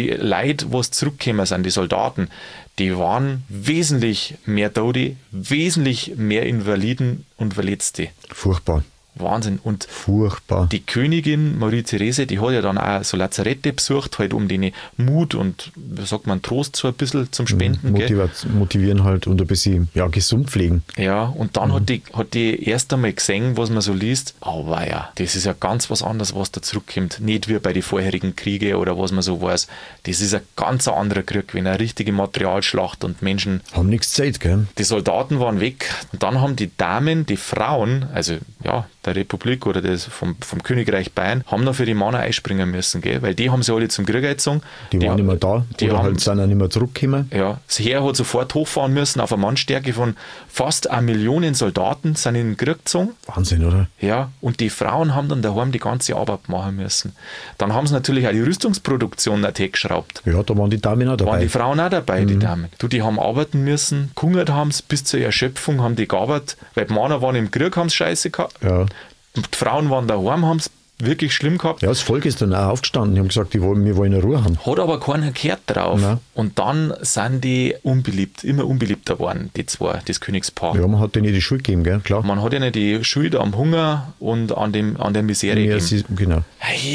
was zurückgekommen sind, die Soldaten, die waren wesentlich mehr Tote, wesentlich mehr Invaliden und Verletzte. Furchtbar. Wahnsinn. Und furchtbar. Die Königin Marie Therese, die hat ja dann auch so Lazarette besucht, halt um denen Mut und, wie sagt man, Trost so ein bisschen zum Spenden. Motivieren halt und ein bisschen gesund pflegen. Ja, und dann hat die erst einmal gesehen, was man so liest, aber ja, das ist ja ganz was anderes, was da zurückkommt. Nicht wie bei den vorherigen Kriegen oder was man so weiß. Das ist ein ganz anderer Krieg, wenn eine richtige Materialschlacht und Menschen... Haben nichts Zeit, gell? Die Soldaten waren weg und dann haben die Damen, die Frauen, also ja, der Republik oder vom Königreich Bayern, haben noch für die Männer einspringen müssen, gell? Weil die haben sie alle zum Krieg gezogen. Die waren nicht mehr da, oder halt sind auch nicht mehr zurückgekommen. Ja, das Heer hat sofort hochfahren müssen, auf eine Mannstärke von fast 1 Million Soldaten sind in den Krieg gezogen. Wahnsinn, oder? Ja, und die Frauen haben dann daheim die ganze Arbeit machen müssen. Dann haben sie natürlich auch die Rüstungsproduktion nicht geschraubt. Ja, da waren die Damen auch dabei. Waren die Frauen auch dabei, die Damen. Die haben arbeiten müssen, gehungert haben sie bis zur Erschöpfung, haben die gearbeitet, weil die Männer waren im Krieg, haben es scheiße gehabt. Ja. Und die Frauen waren daheim, haben es wirklich schlimm gehabt. Ja, das Volk ist dann auch aufgestanden. Die haben gesagt, wir wollen Ruhe haben. Hat aber keiner gehört drauf. Nein. Und dann sind die immer unbeliebter geworden, die zwei, das Königspaar. Ja, man hat denen die Schuld gegeben, gell? Klar. Man hat ihnen die Schuld am Hunger und an der Miserie gegeben. Genau.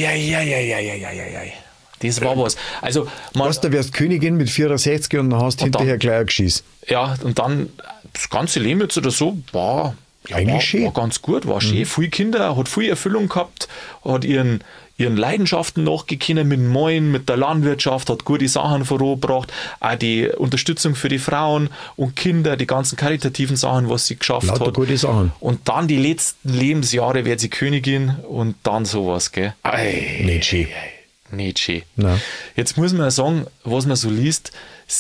Das war was. Also, du wärst Königin mit 64 und dann hast du hinterher gleich geschissen. Ja, und dann das ganze Leben jetzt oder so war... Eigentlich schön. War ganz gut, war schön. Viele Kinder, hat viel Erfüllung gehabt, hat ihren Leidenschaften nachgekommen mit dem Moin, mit der Landwirtschaft, hat gute Sachen vorangebracht, auch die Unterstützung für die Frauen und Kinder, die ganzen karitativen Sachen, was sie geschafft hat. Gute Sachen. Und dann die letzten Lebensjahre wird sie Königin und dann sowas, gell? Nicht schön. Nicht schön. Nein. Jetzt muss man sagen, was man so liest,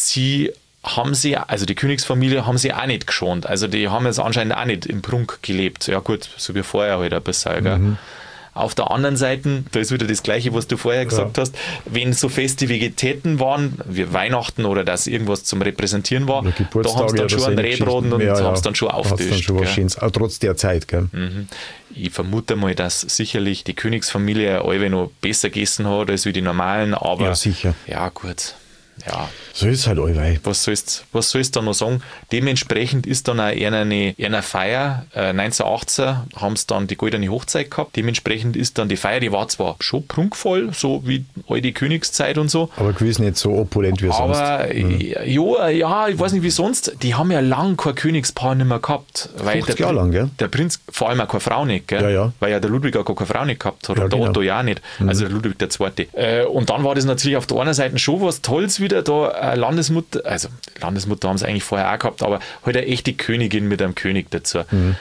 die Königsfamilie haben sie auch nicht geschont. Also die haben jetzt anscheinend auch nicht im Prunk gelebt. Ja gut, so wie vorher halt ein bisschen. Gell? Auf der anderen Seite, da ist wieder das Gleiche, was du vorher gesagt hast, wenn so Festivitäten waren, wie Weihnachten oder dass irgendwas zum Repräsentieren war, da haben sie dann schon einen Rebbraten und haben es dann schon aufgetischt. Auch trotz der Zeit. Gell? Ich vermute mal, dass sicherlich die Königsfamilie alle noch besser gegessen hat als wie die normalen, aber ja, sicher. Ja, gut. Ja. So ist es halt allweil. Was sollst du da noch sagen? Dementsprechend ist dann auch eine Feier, 1918 haben sie dann die goldene Hochzeit gehabt. Dementsprechend ist dann die Feier, die war zwar schon prunkvoll, so wie all die Königszeit und so. Aber gewiss nicht so opulent wie sonst. Aber ja, ich weiß nicht wie sonst. Die haben ja lang kein Königspaar nicht mehr gehabt. Weil 50 Jahre lang, gell? Der Prinz, vor allem auch keine Frau nicht, gell? Ja. Weil ja der Ludwig auch keine Frau nicht gehabt hat. Ja, und der genau. Otto ja nicht. Also der Ludwig der Zweite. Und dann war das natürlich auf der einen Seite schon was Tolles wieder, da Landesmutter haben sie eigentlich vorher auch gehabt, aber halt eine echte Königin mit einem König dazu.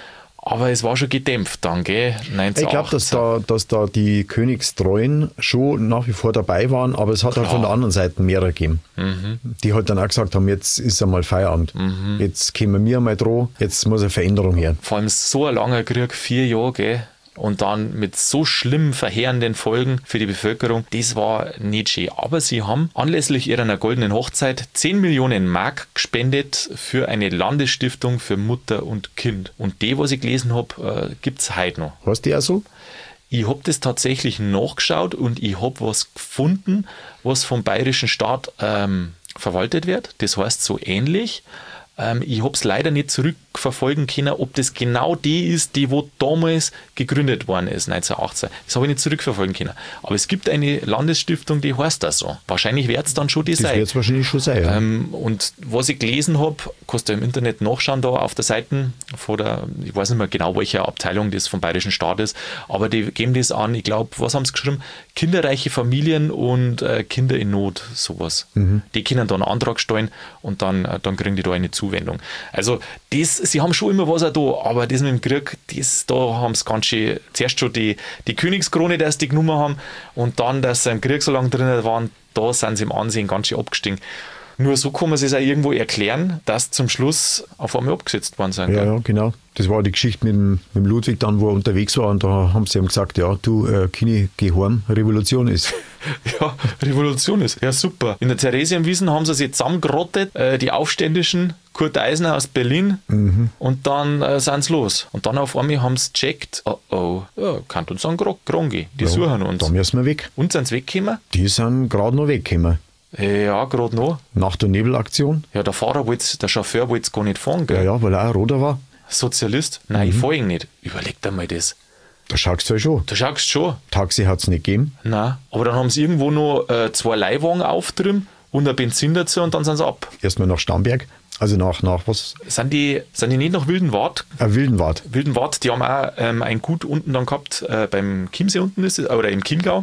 Aber es war schon gedämpft dann, gell? 1918. Ich glaube, dass da die Königstreuen schon nach wie vor dabei waren, aber es hat halt von der anderen Seite mehrere gegeben, die halt dann auch gesagt haben, jetzt ist einmal Feierabend, jetzt kommen wir mal dran, jetzt muss eine Veränderung her. Vor allem so ein langer Krieg, 4 Jahre, gell? Und dann mit so schlimmen, verheerenden Folgen für die Bevölkerung, das war nicht schön. Aber sie haben anlässlich ihrer goldenen Hochzeit 10 Millionen Mark gespendet für eine Landesstiftung für Mutter und Kind. Und die, was ich gelesen habe, gibt es heute noch. Heißt die auch so? Ich habe das tatsächlich nachgeschaut und ich habe was gefunden, was vom bayerischen Staat verwaltet wird. Das heißt so ähnlich. Ich habe es leider nicht zurückverfolgen können, ob das genau die ist, die wo damals gegründet worden ist, 1918. Das habe ich nicht zurückverfolgen können. Aber es gibt eine Landesstiftung, die heißt das so. Wahrscheinlich wird es dann schon die sein. Das wird es wahrscheinlich schon sein, ja. Und was ich gelesen habe, kannst du im Internet nachschauen, da auf der Seite von der, ich weiß nicht mehr genau, welche Abteilung das vom Bayerischen Staat ist, aber die geben das an, ich glaube, was haben sie geschrieben? Kinderreiche Familien und Kinder in Not, sowas. Die können dann einen Antrag stellen und dann kriegen die da eine Zuwendung. Also sie haben schon immer was auch da, aber das mit dem Krieg, da haben sie ganz schön, zuerst schon die Königskrone, dass die genommen haben und dann, dass sie im Krieg so lange drin waren, da sind sie im Ansehen ganz schön abgestiegen. Nur so kann man es auch irgendwo erklären, dass zum Schluss auf einmal abgesetzt worden sind. Ja, genau. Das war die Geschichte mit dem Ludwig dann, wo er unterwegs war und da haben sie ihm gesagt, ja, du, Kini, geh heim, Revolution ist. Ja, Revolution ist. Ja, super. In der Theresienwiesen haben sie sich zusammengerottet, die Aufständischen, Kurt Eisner aus Berlin und dann sind sie los. Und dann auf einmal haben sie gecheckt, ja, kann uns sagen, Krongi, die suchen uns. Da müssen wir weg. Und sind sie weggekommen? Die sind gerade noch weggekommen. Ja, gerade noch. Nacht- und Nebelaktion? Ja, der Chauffeur wollte es gar nicht fahren, gell? Ja, weil er auch roter war. Sozialist? Nein, ich fahre ihn nicht. Überleg dir mal das. Da schaust du ja schon. Da schaust du schon. Taxi hat es nicht gegeben. Nein, aber dann haben sie irgendwo noch 2 Leihwagen aufdrüben und ein Benzin dazu und dann sind sie ab. Erstmal nach Starnberg. Also nach was? Sind die nicht nach Wildenwart? Wildenwart. Wildenwart, die haben auch ein Gut unten dann gehabt, beim Chiemsee unten ist es, oder im Chiemgau.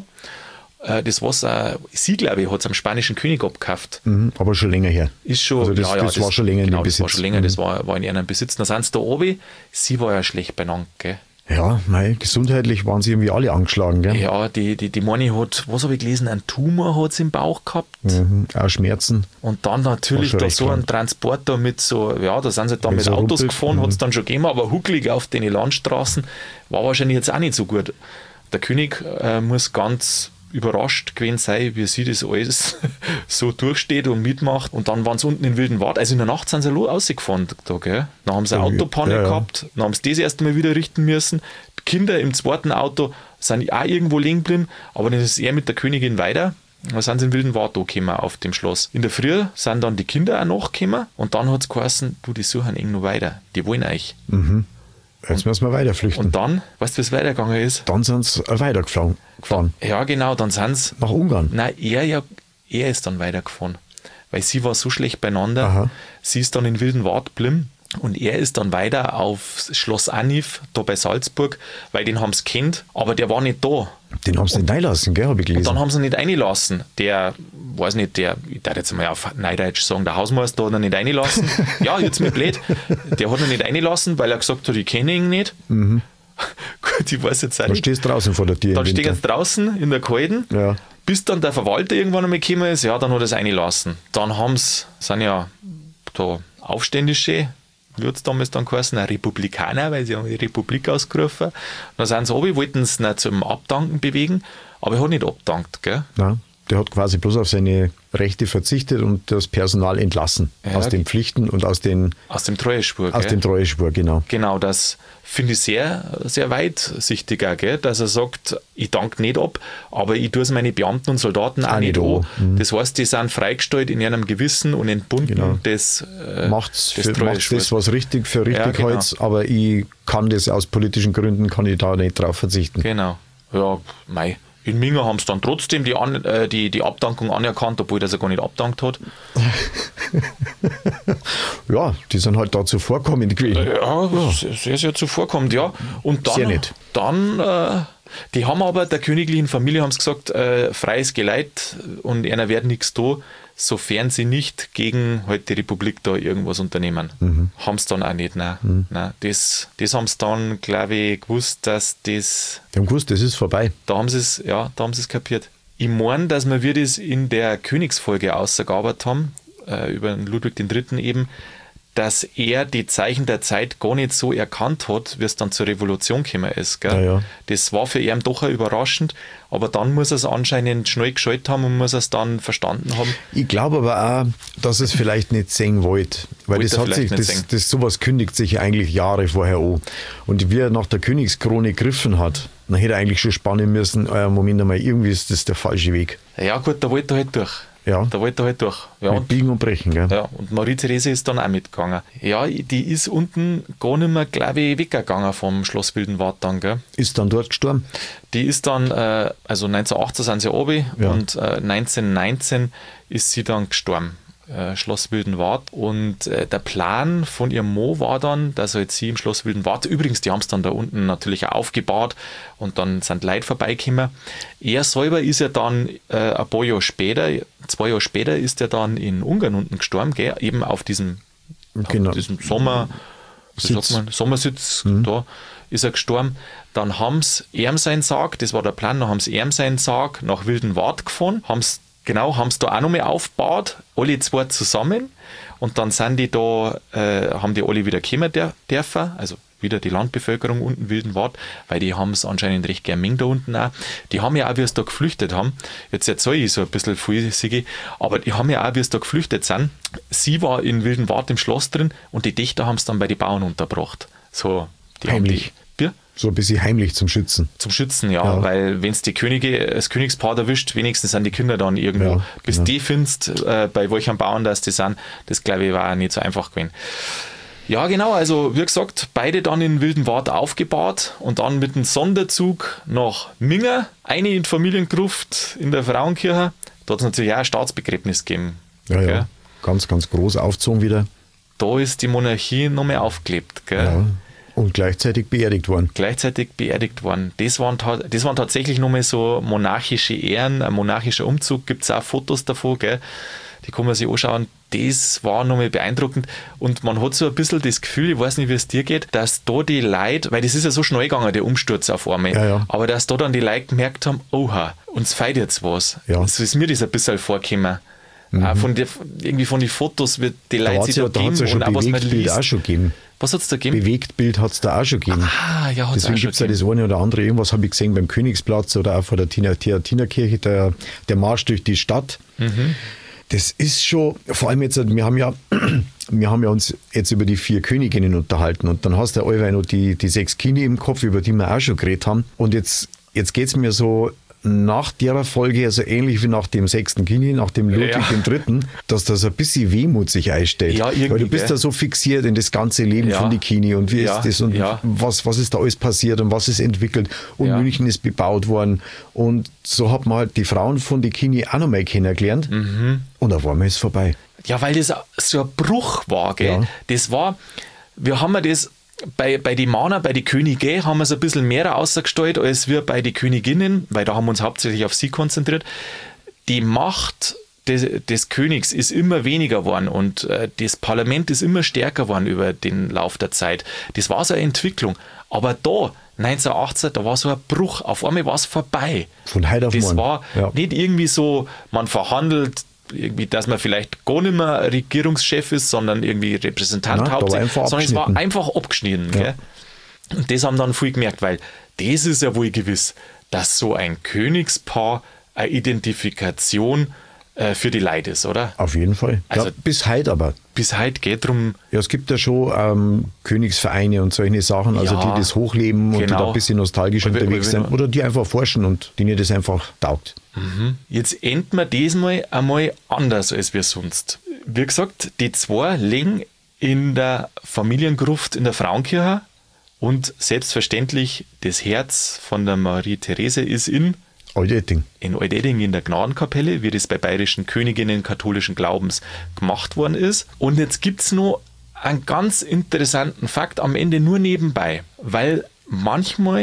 Das Wasser, sie glaube ich, hat es am spanischen König abgekauft. Aber schon länger her. Ist schon, also das war schon länger in dem Besitz. Das war schon länger, das war in ihrem Besitz. Dann sind sie da oben, sie war ja schlecht benannt, gell? Ja, gesundheitlich waren sie irgendwie alle angeschlagen, gell? Ja, die Moni hat, was habe ich gelesen, einen Tumor hat sie im Bauch gehabt. Auch Schmerzen. Und dann natürlich da so ein Transporter mit so, ja, da sind sie dann mit so Autos gefahren, hat es dann schon gegeben, aber hucklig auf den Landstraßen war wahrscheinlich jetzt auch nicht so gut. Der König muss ganz überrascht gewesen sein, wie sie das alles so durchsteht und mitmacht. Und dann waren sie unten in Wildenwart. Also in der Nacht sind sie rausgefahren da, gell? Dann haben sie eine Autopanne gehabt, dann haben sie das erst mal wieder richten müssen. Die Kinder im zweiten Auto sind auch irgendwo liegen geblieben, aber dann ist er mit der Königin weiter. Dann sind sie in Wildenwart da gekommen auf dem Schloss. In der Früh sind dann die Kinder auch nachgekommen und dann hat es geheißen, du, die suchen eng noch weiter. Die wollen euch. Jetzt müssen wir weiter flüchten. Und dann, weißt du, wie es weitergegangen ist? Dann sind sie weitergefahren. Ja, genau, dann sind sie. Nach Ungarn? Nein, er ist dann weitergefahren. Weil sie war so schlecht beieinander. Aha. Sie ist dann in Wildenwart geblieben und er ist dann weiter auf Schloss Anif, da bei Salzburg, weil den haben sie kennt, aber der war nicht da. Den haben sie nicht reinlassen, gell, habe ich gelesen. Und dann haben sie ihn nicht reingelassen. Ich darf jetzt mal auf Neudeutsch sagen, der Hausmeister hat ihn nicht reingelassen. Ja, jetzt mir blöd. Der hat ihn nicht reingelassen, weil er gesagt hat, ich kenne ihn nicht. Gut, ich weiß jetzt auch nicht. Dann stehst du draußen vor der Tür. Dann stehe ich jetzt draußen in der Kalten. Ja. Bis dann der Verwalter irgendwann einmal gekommen ist, ja, dann hat er es reingelassen. Dann sind ja da Aufständische, wie hat es damals dann geheißen, Republikaner, weil sie haben die Republik ausgerufen. Dann sind sie runter, wollten es nicht zum Abdanken bewegen, aber er hat nicht abdankt, gell? Nein, der hat quasi bloß auf seine Rechte verzichtet und das Personal entlassen. Ja, aus den Pflichten und aus dem Treueschwur. Aus dem Treueschwur, genau. Genau, das finde ich sehr, sehr weitsichtig auch, gell? Dass er sagt, ich danke nicht ab, aber ich tue es meine Beamten und Soldaten auch nicht an. Das heißt, die sind freigestellt in ihrem Gewissen und entbunden des macht's das, was richtig für richtig hält, aber ich kann das aus politischen Gründen, kann ich da nicht drauf verzichten. Genau. Ja, mei. In Minga haben sie dann trotzdem die Abdankung anerkannt, obwohl er gar nicht abdankt hat. Ja, die sind halt da zuvorkommend gewesen. Ja, sehr, sehr zuvorkommend, ja. Und dann, sehr nett. Dann Die haben aber der königlichen Familie haben gesagt, freies Geleit und einer wird nichts tun, sofern sie nicht gegen halt die Republik da irgendwas unternehmen. Haben sie dann auch nicht. Nein. Nein, das haben sie dann, glaube ich, gewusst, dass das... Die haben gewusst, das ist vorbei. Da haben sie es kapiert. Ich meine, dass wir das in der Königsfolge ausgearbeitet haben, über den Ludwig III. Eben, dass er die Zeichen der Zeit gar nicht so erkannt hat, wie es dann zur Revolution gekommen ist. Gell? Ja. Das war für ihn doch überraschend, aber dann muss er es anscheinend schnell geschaltet haben und muss er es dann verstanden haben. Ich glaube aber auch, dass es vielleicht nicht sehen wollte, weil sowas kündigt sich ja eigentlich Jahre vorher an. Und wie er nach der Königskrone gegriffen hat, dann hätte er eigentlich schon spannen müssen, Moment einmal, irgendwie ist das der falsche Weg. Ja gut, da wollte er halt durch. Ja. Da wollte er halt durch. Ja, mit Biegen und Brechen, gell? Ja, und Marie-Therese ist dann auch mitgegangen. Ja, die ist unten gar nicht mehr, glaube ich, weggegangen vom Schloss Wildenwart dann, gell? Ist dann dort gestorben? Die ist dann, also 1918 sind sie runter und 1919 ist sie dann gestorben. Schloss Wildenwart. Und der Plan von ihrem Mo war dann, dass halt sie im Schloss Wildenwart, übrigens, die haben es dann da unten natürlich auch aufgebaut und dann sind Leute vorbeigekommen. Er selber ist ja dann ein paar Jahre später, 2 Jahre später, ist er dann in Ungarn unten gestorben, gell? Eben auf diesem Sommersitz, da ist er gestorben. Dann haben sie ihm seinen Sarg, das war der Plan, dann haben sie ihm seinen Sarg nach Wildenwart gefahren, haben es da auch nochmal aufgebaut, alle 2 zusammen, und dann sind die da, haben die alle wieder kommen dürfen, also wieder die Landbevölkerung unten Wildenwart, weil die haben es anscheinend recht gern mengt da unten auch. Die haben ja auch, wie es da geflüchtet haben, jetzt erzähle ich so ein bisschen viel, aber die haben ja auch, wie es da geflüchtet sind, sie war in Wildenwart im Schloss drin und die Dichter haben es dann bei den Bauern untergebracht. So, die heimlich. So ein bisschen heimlich zum Schützen. Zum Schützen, ja. Weil wenn es das Königspaar erwischt, wenigstens sind die Kinder dann irgendwo. Ja, bis die findest, bei welchen Bauern das sind, das glaube ich war auch nicht so einfach gewesen. Ja, genau, also wie gesagt, beide dann in Wildenwart aufgebaut und dann mit dem Sonderzug nach Minger, eine in die Familiengruft in der Frauenkirche. Da hat es natürlich auch ein Staatsbegräbnis gegeben. Ja, ganz, ganz groß aufgezogen wieder. Da ist die Monarchie nochmal aufgelebt, gell? Ja. Und gleichzeitig beerdigt worden. Das waren tatsächlich nochmal so monarchische Ehren, ein monarchischer Umzug. Gibt es auch Fotos davon, gell? Die kann man sich anschauen. Das war nochmal beeindruckend. Und man hat so ein bisschen das Gefühl, ich weiß nicht, wie es dir geht, dass da die Leute, weil das ist ja so schnell gegangen, der Umsturz auf einmal, aber dass da dann die Leute gemerkt haben, oha, uns feiert jetzt was. Ja. So ist mir das ein bisschen vorgekommen. Von den Fotos wird die Leute sich da geben und auch was man liest. Auch schon gegeben. Was hat es da gegeben? Bewegtbild hat es da auch schon gegeben. Ja, hat es auch schon gegeben. Deswegen gibt es ja das eine oder andere. Irgendwas habe ich gesehen beim Königsplatz oder auch vor der Theatinerkirche, der Marsch durch die Stadt. Das ist schon, vor allem jetzt, wir haben ja uns jetzt über die 4 Königinnen unterhalten und dann hast du ja allweil noch die 6 Kini im Kopf, über die wir auch schon geredet haben. Und jetzt geht es mir so nach der Folge, also ähnlich wie nach dem 6. Kini, nach dem Ludwig III., dass da so ein bisschen Wehmut sich einstellt. Ja, weil du bist da so fixiert in das ganze Leben von die Kini und wie ist das und was ist da alles passiert und was ist entwickelt und München ist bebaut worden. Und so hat man halt die Frauen von die Kini auch noch mal kennengelernt und auf einmal ist es vorbei. Ja, weil das so ein Bruch war, gell? Ja. Das war, wir haben ja das bei den Männern, bei den Königen haben wir es ein bisschen mehr ausgestellt als wir bei den Königinnen, weil da haben wir uns hauptsächlich auf sie konzentriert. Die Macht des Königs ist immer weniger geworden und das Parlament ist immer stärker geworden über den Lauf der Zeit. Das war so eine Entwicklung. Aber da, 1918, da war so ein Bruch. Auf einmal war es vorbei. Von heute auf morgen. Das war nicht irgendwie so, man verhandelt, irgendwie, dass man vielleicht gar nicht mehr Regierungschef ist, sondern irgendwie Repräsentant hauptsächlich, sondern es war einfach abgeschnitten. Ja. Gell? Und das haben dann viele gemerkt, weil das ist ja wohl gewiss, dass so ein Königspaar eine Identifikation für die Leute ist, oder? Auf jeden Fall. Also, bis heute aber. Bis heute geht drum. Ja, es gibt ja schon Königsvereine und solche Sachen, also die das hochleben und die da ein bisschen nostalgisch unterwegs sind oder die einfach forschen und denen das einfach taugt. Jetzt enden wir diesmal einmal anders als wir sonst. Wie gesagt, die 2 liegen in der Familiengruft in der Frauenkirche und selbstverständlich das Herz von der Marie-Therese ist in Alt-Etting. In Alt-Etting in der Gnadenkapelle, wie das bei bayerischen Königinnen katholischen Glaubens gemacht worden ist. Und jetzt gibt es noch einen ganz interessanten Fakt am Ende nur nebenbei, weil manchmal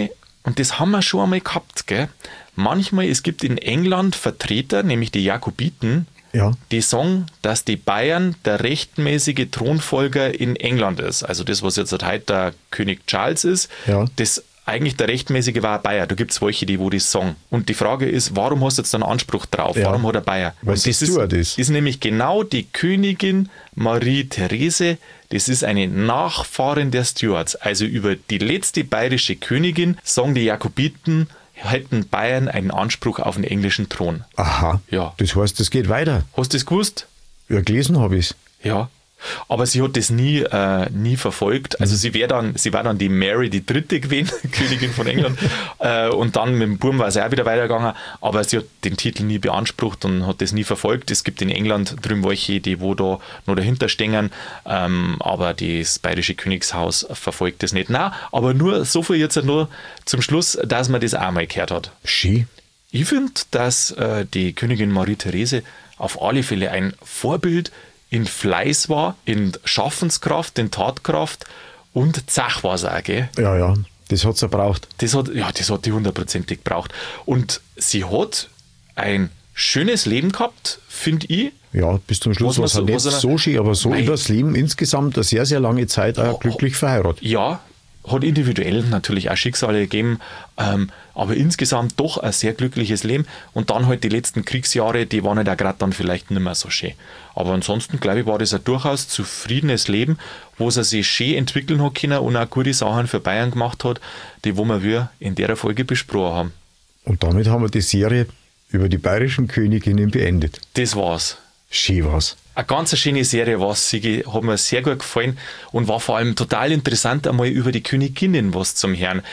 und das haben wir schon einmal gehabt, gell? Manchmal, es gibt in England Vertreter, nämlich die Jakobiten, die sagen, dass die Bayern der rechtmäßige Thronfolger in England ist. Also das, was jetzt heute der König Charles ist, das eigentlich der rechtmäßige war ein Bayer. Da gibt es welche, die das sagen. Und die Frage ist, warum hast du jetzt einen Anspruch drauf? Warum hat er Bayer? Was das ist nämlich genau die Königin Marie Therese. Das ist eine Nachfahrin der Stuarts. Also über die letzte bayerische Königin sagen die Jakobiten, hätten Bayern einen Anspruch auf den englischen Thron. Aha. Ja. Das heißt, das geht weiter. Hast du das gewusst? Ja, gelesen habe ich es. Ja. Aber sie hat das nie verfolgt. Also sie war dann die Mary die Dritte gewesen, Königin von England. Und dann mit dem Burm war sie auch wieder weitergegangen. Aber sie hat den Titel nie beansprucht und hat das nie verfolgt. Es gibt in England drüben welche, die wo da noch dahinter stehen. Aber das bayerische Königshaus verfolgt das nicht. Nein, aber nur so viel jetzt nur zum Schluss, dass man das auch mal gehört hat. Schön. Ich finde, dass die Königin Marie Therese auf alle Fälle ein Vorbild in Fleiß war, in Schaffenskraft, in Tatkraft und Zach war es auch, gell? Ja, das hat sie gebraucht. Das hat die 100% gebraucht. Und sie hat ein schönes Leben gehabt, finde ich. Ja, bis zum Schluss war es halt nicht so schön, aber so übers Leben insgesamt eine sehr, sehr lange Zeit auch glücklich verheiratet. Ja, hat individuell natürlich auch Schicksale gegeben, aber insgesamt doch ein sehr glückliches Leben. Und dann halt die letzten Kriegsjahre, die waren halt auch gerade dann vielleicht nicht mehr so schön. Aber ansonsten, glaube ich, war das ein durchaus zufriedenes Leben, wo sie sich schön entwickeln hat können und auch gute Sachen für Bayern gemacht hat, die wo wir in der Folge besprochen haben. Und damit haben wir die Serie über die bayerischen Königinnen beendet. Das war's. Schön war's. Eine ganz schöne Serie war es, Sigi, hat mir sehr gut gefallen und war vor allem total interessant, einmal über die Königinnen was zum Hören.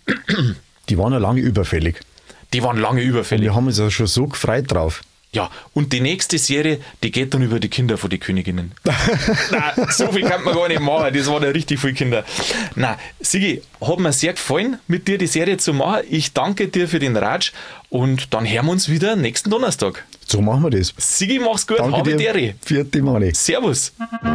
Die waren ja lange überfällig. Und wir haben uns ja schon so gefreut drauf. Ja, und die nächste Serie, die geht dann über die Kinder von den Königinnen. Nein, so viel kann man gar nicht machen, das waren ja richtig viele Kinder. Nein, Sigi, hat mir sehr gefallen, mit dir die Serie zu machen. Ich danke dir für den Ratsch und dann hören wir uns wieder nächsten Donnerstag. So machen wir das. Sigi, mach's gut, habe dir. Vierte Mani. Servus.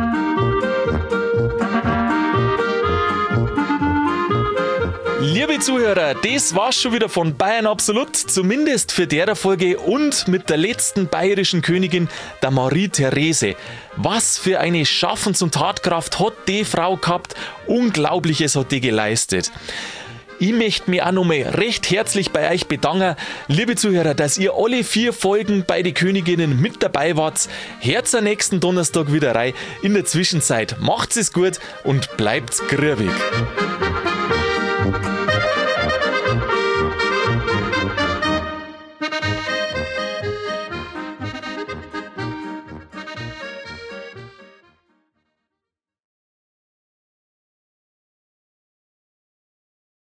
Liebe Zuhörer, das war's schon wieder von Bayern Absolut, zumindest für der Folge und mit der letzten bayerischen Königin, der Marie Therese. Was für eine Schaffens- und Tatkraft hat die Frau gehabt, Unglaubliches hat die geleistet. Ich möchte mich auch nochmal recht herzlich bei euch bedanken, liebe Zuhörer, dass ihr alle 4 Folgen bei den Königinnen mit dabei wart. Hört am nächsten Donnerstag wieder rein. In der Zwischenzeit macht's es gut und bleibt's grübig.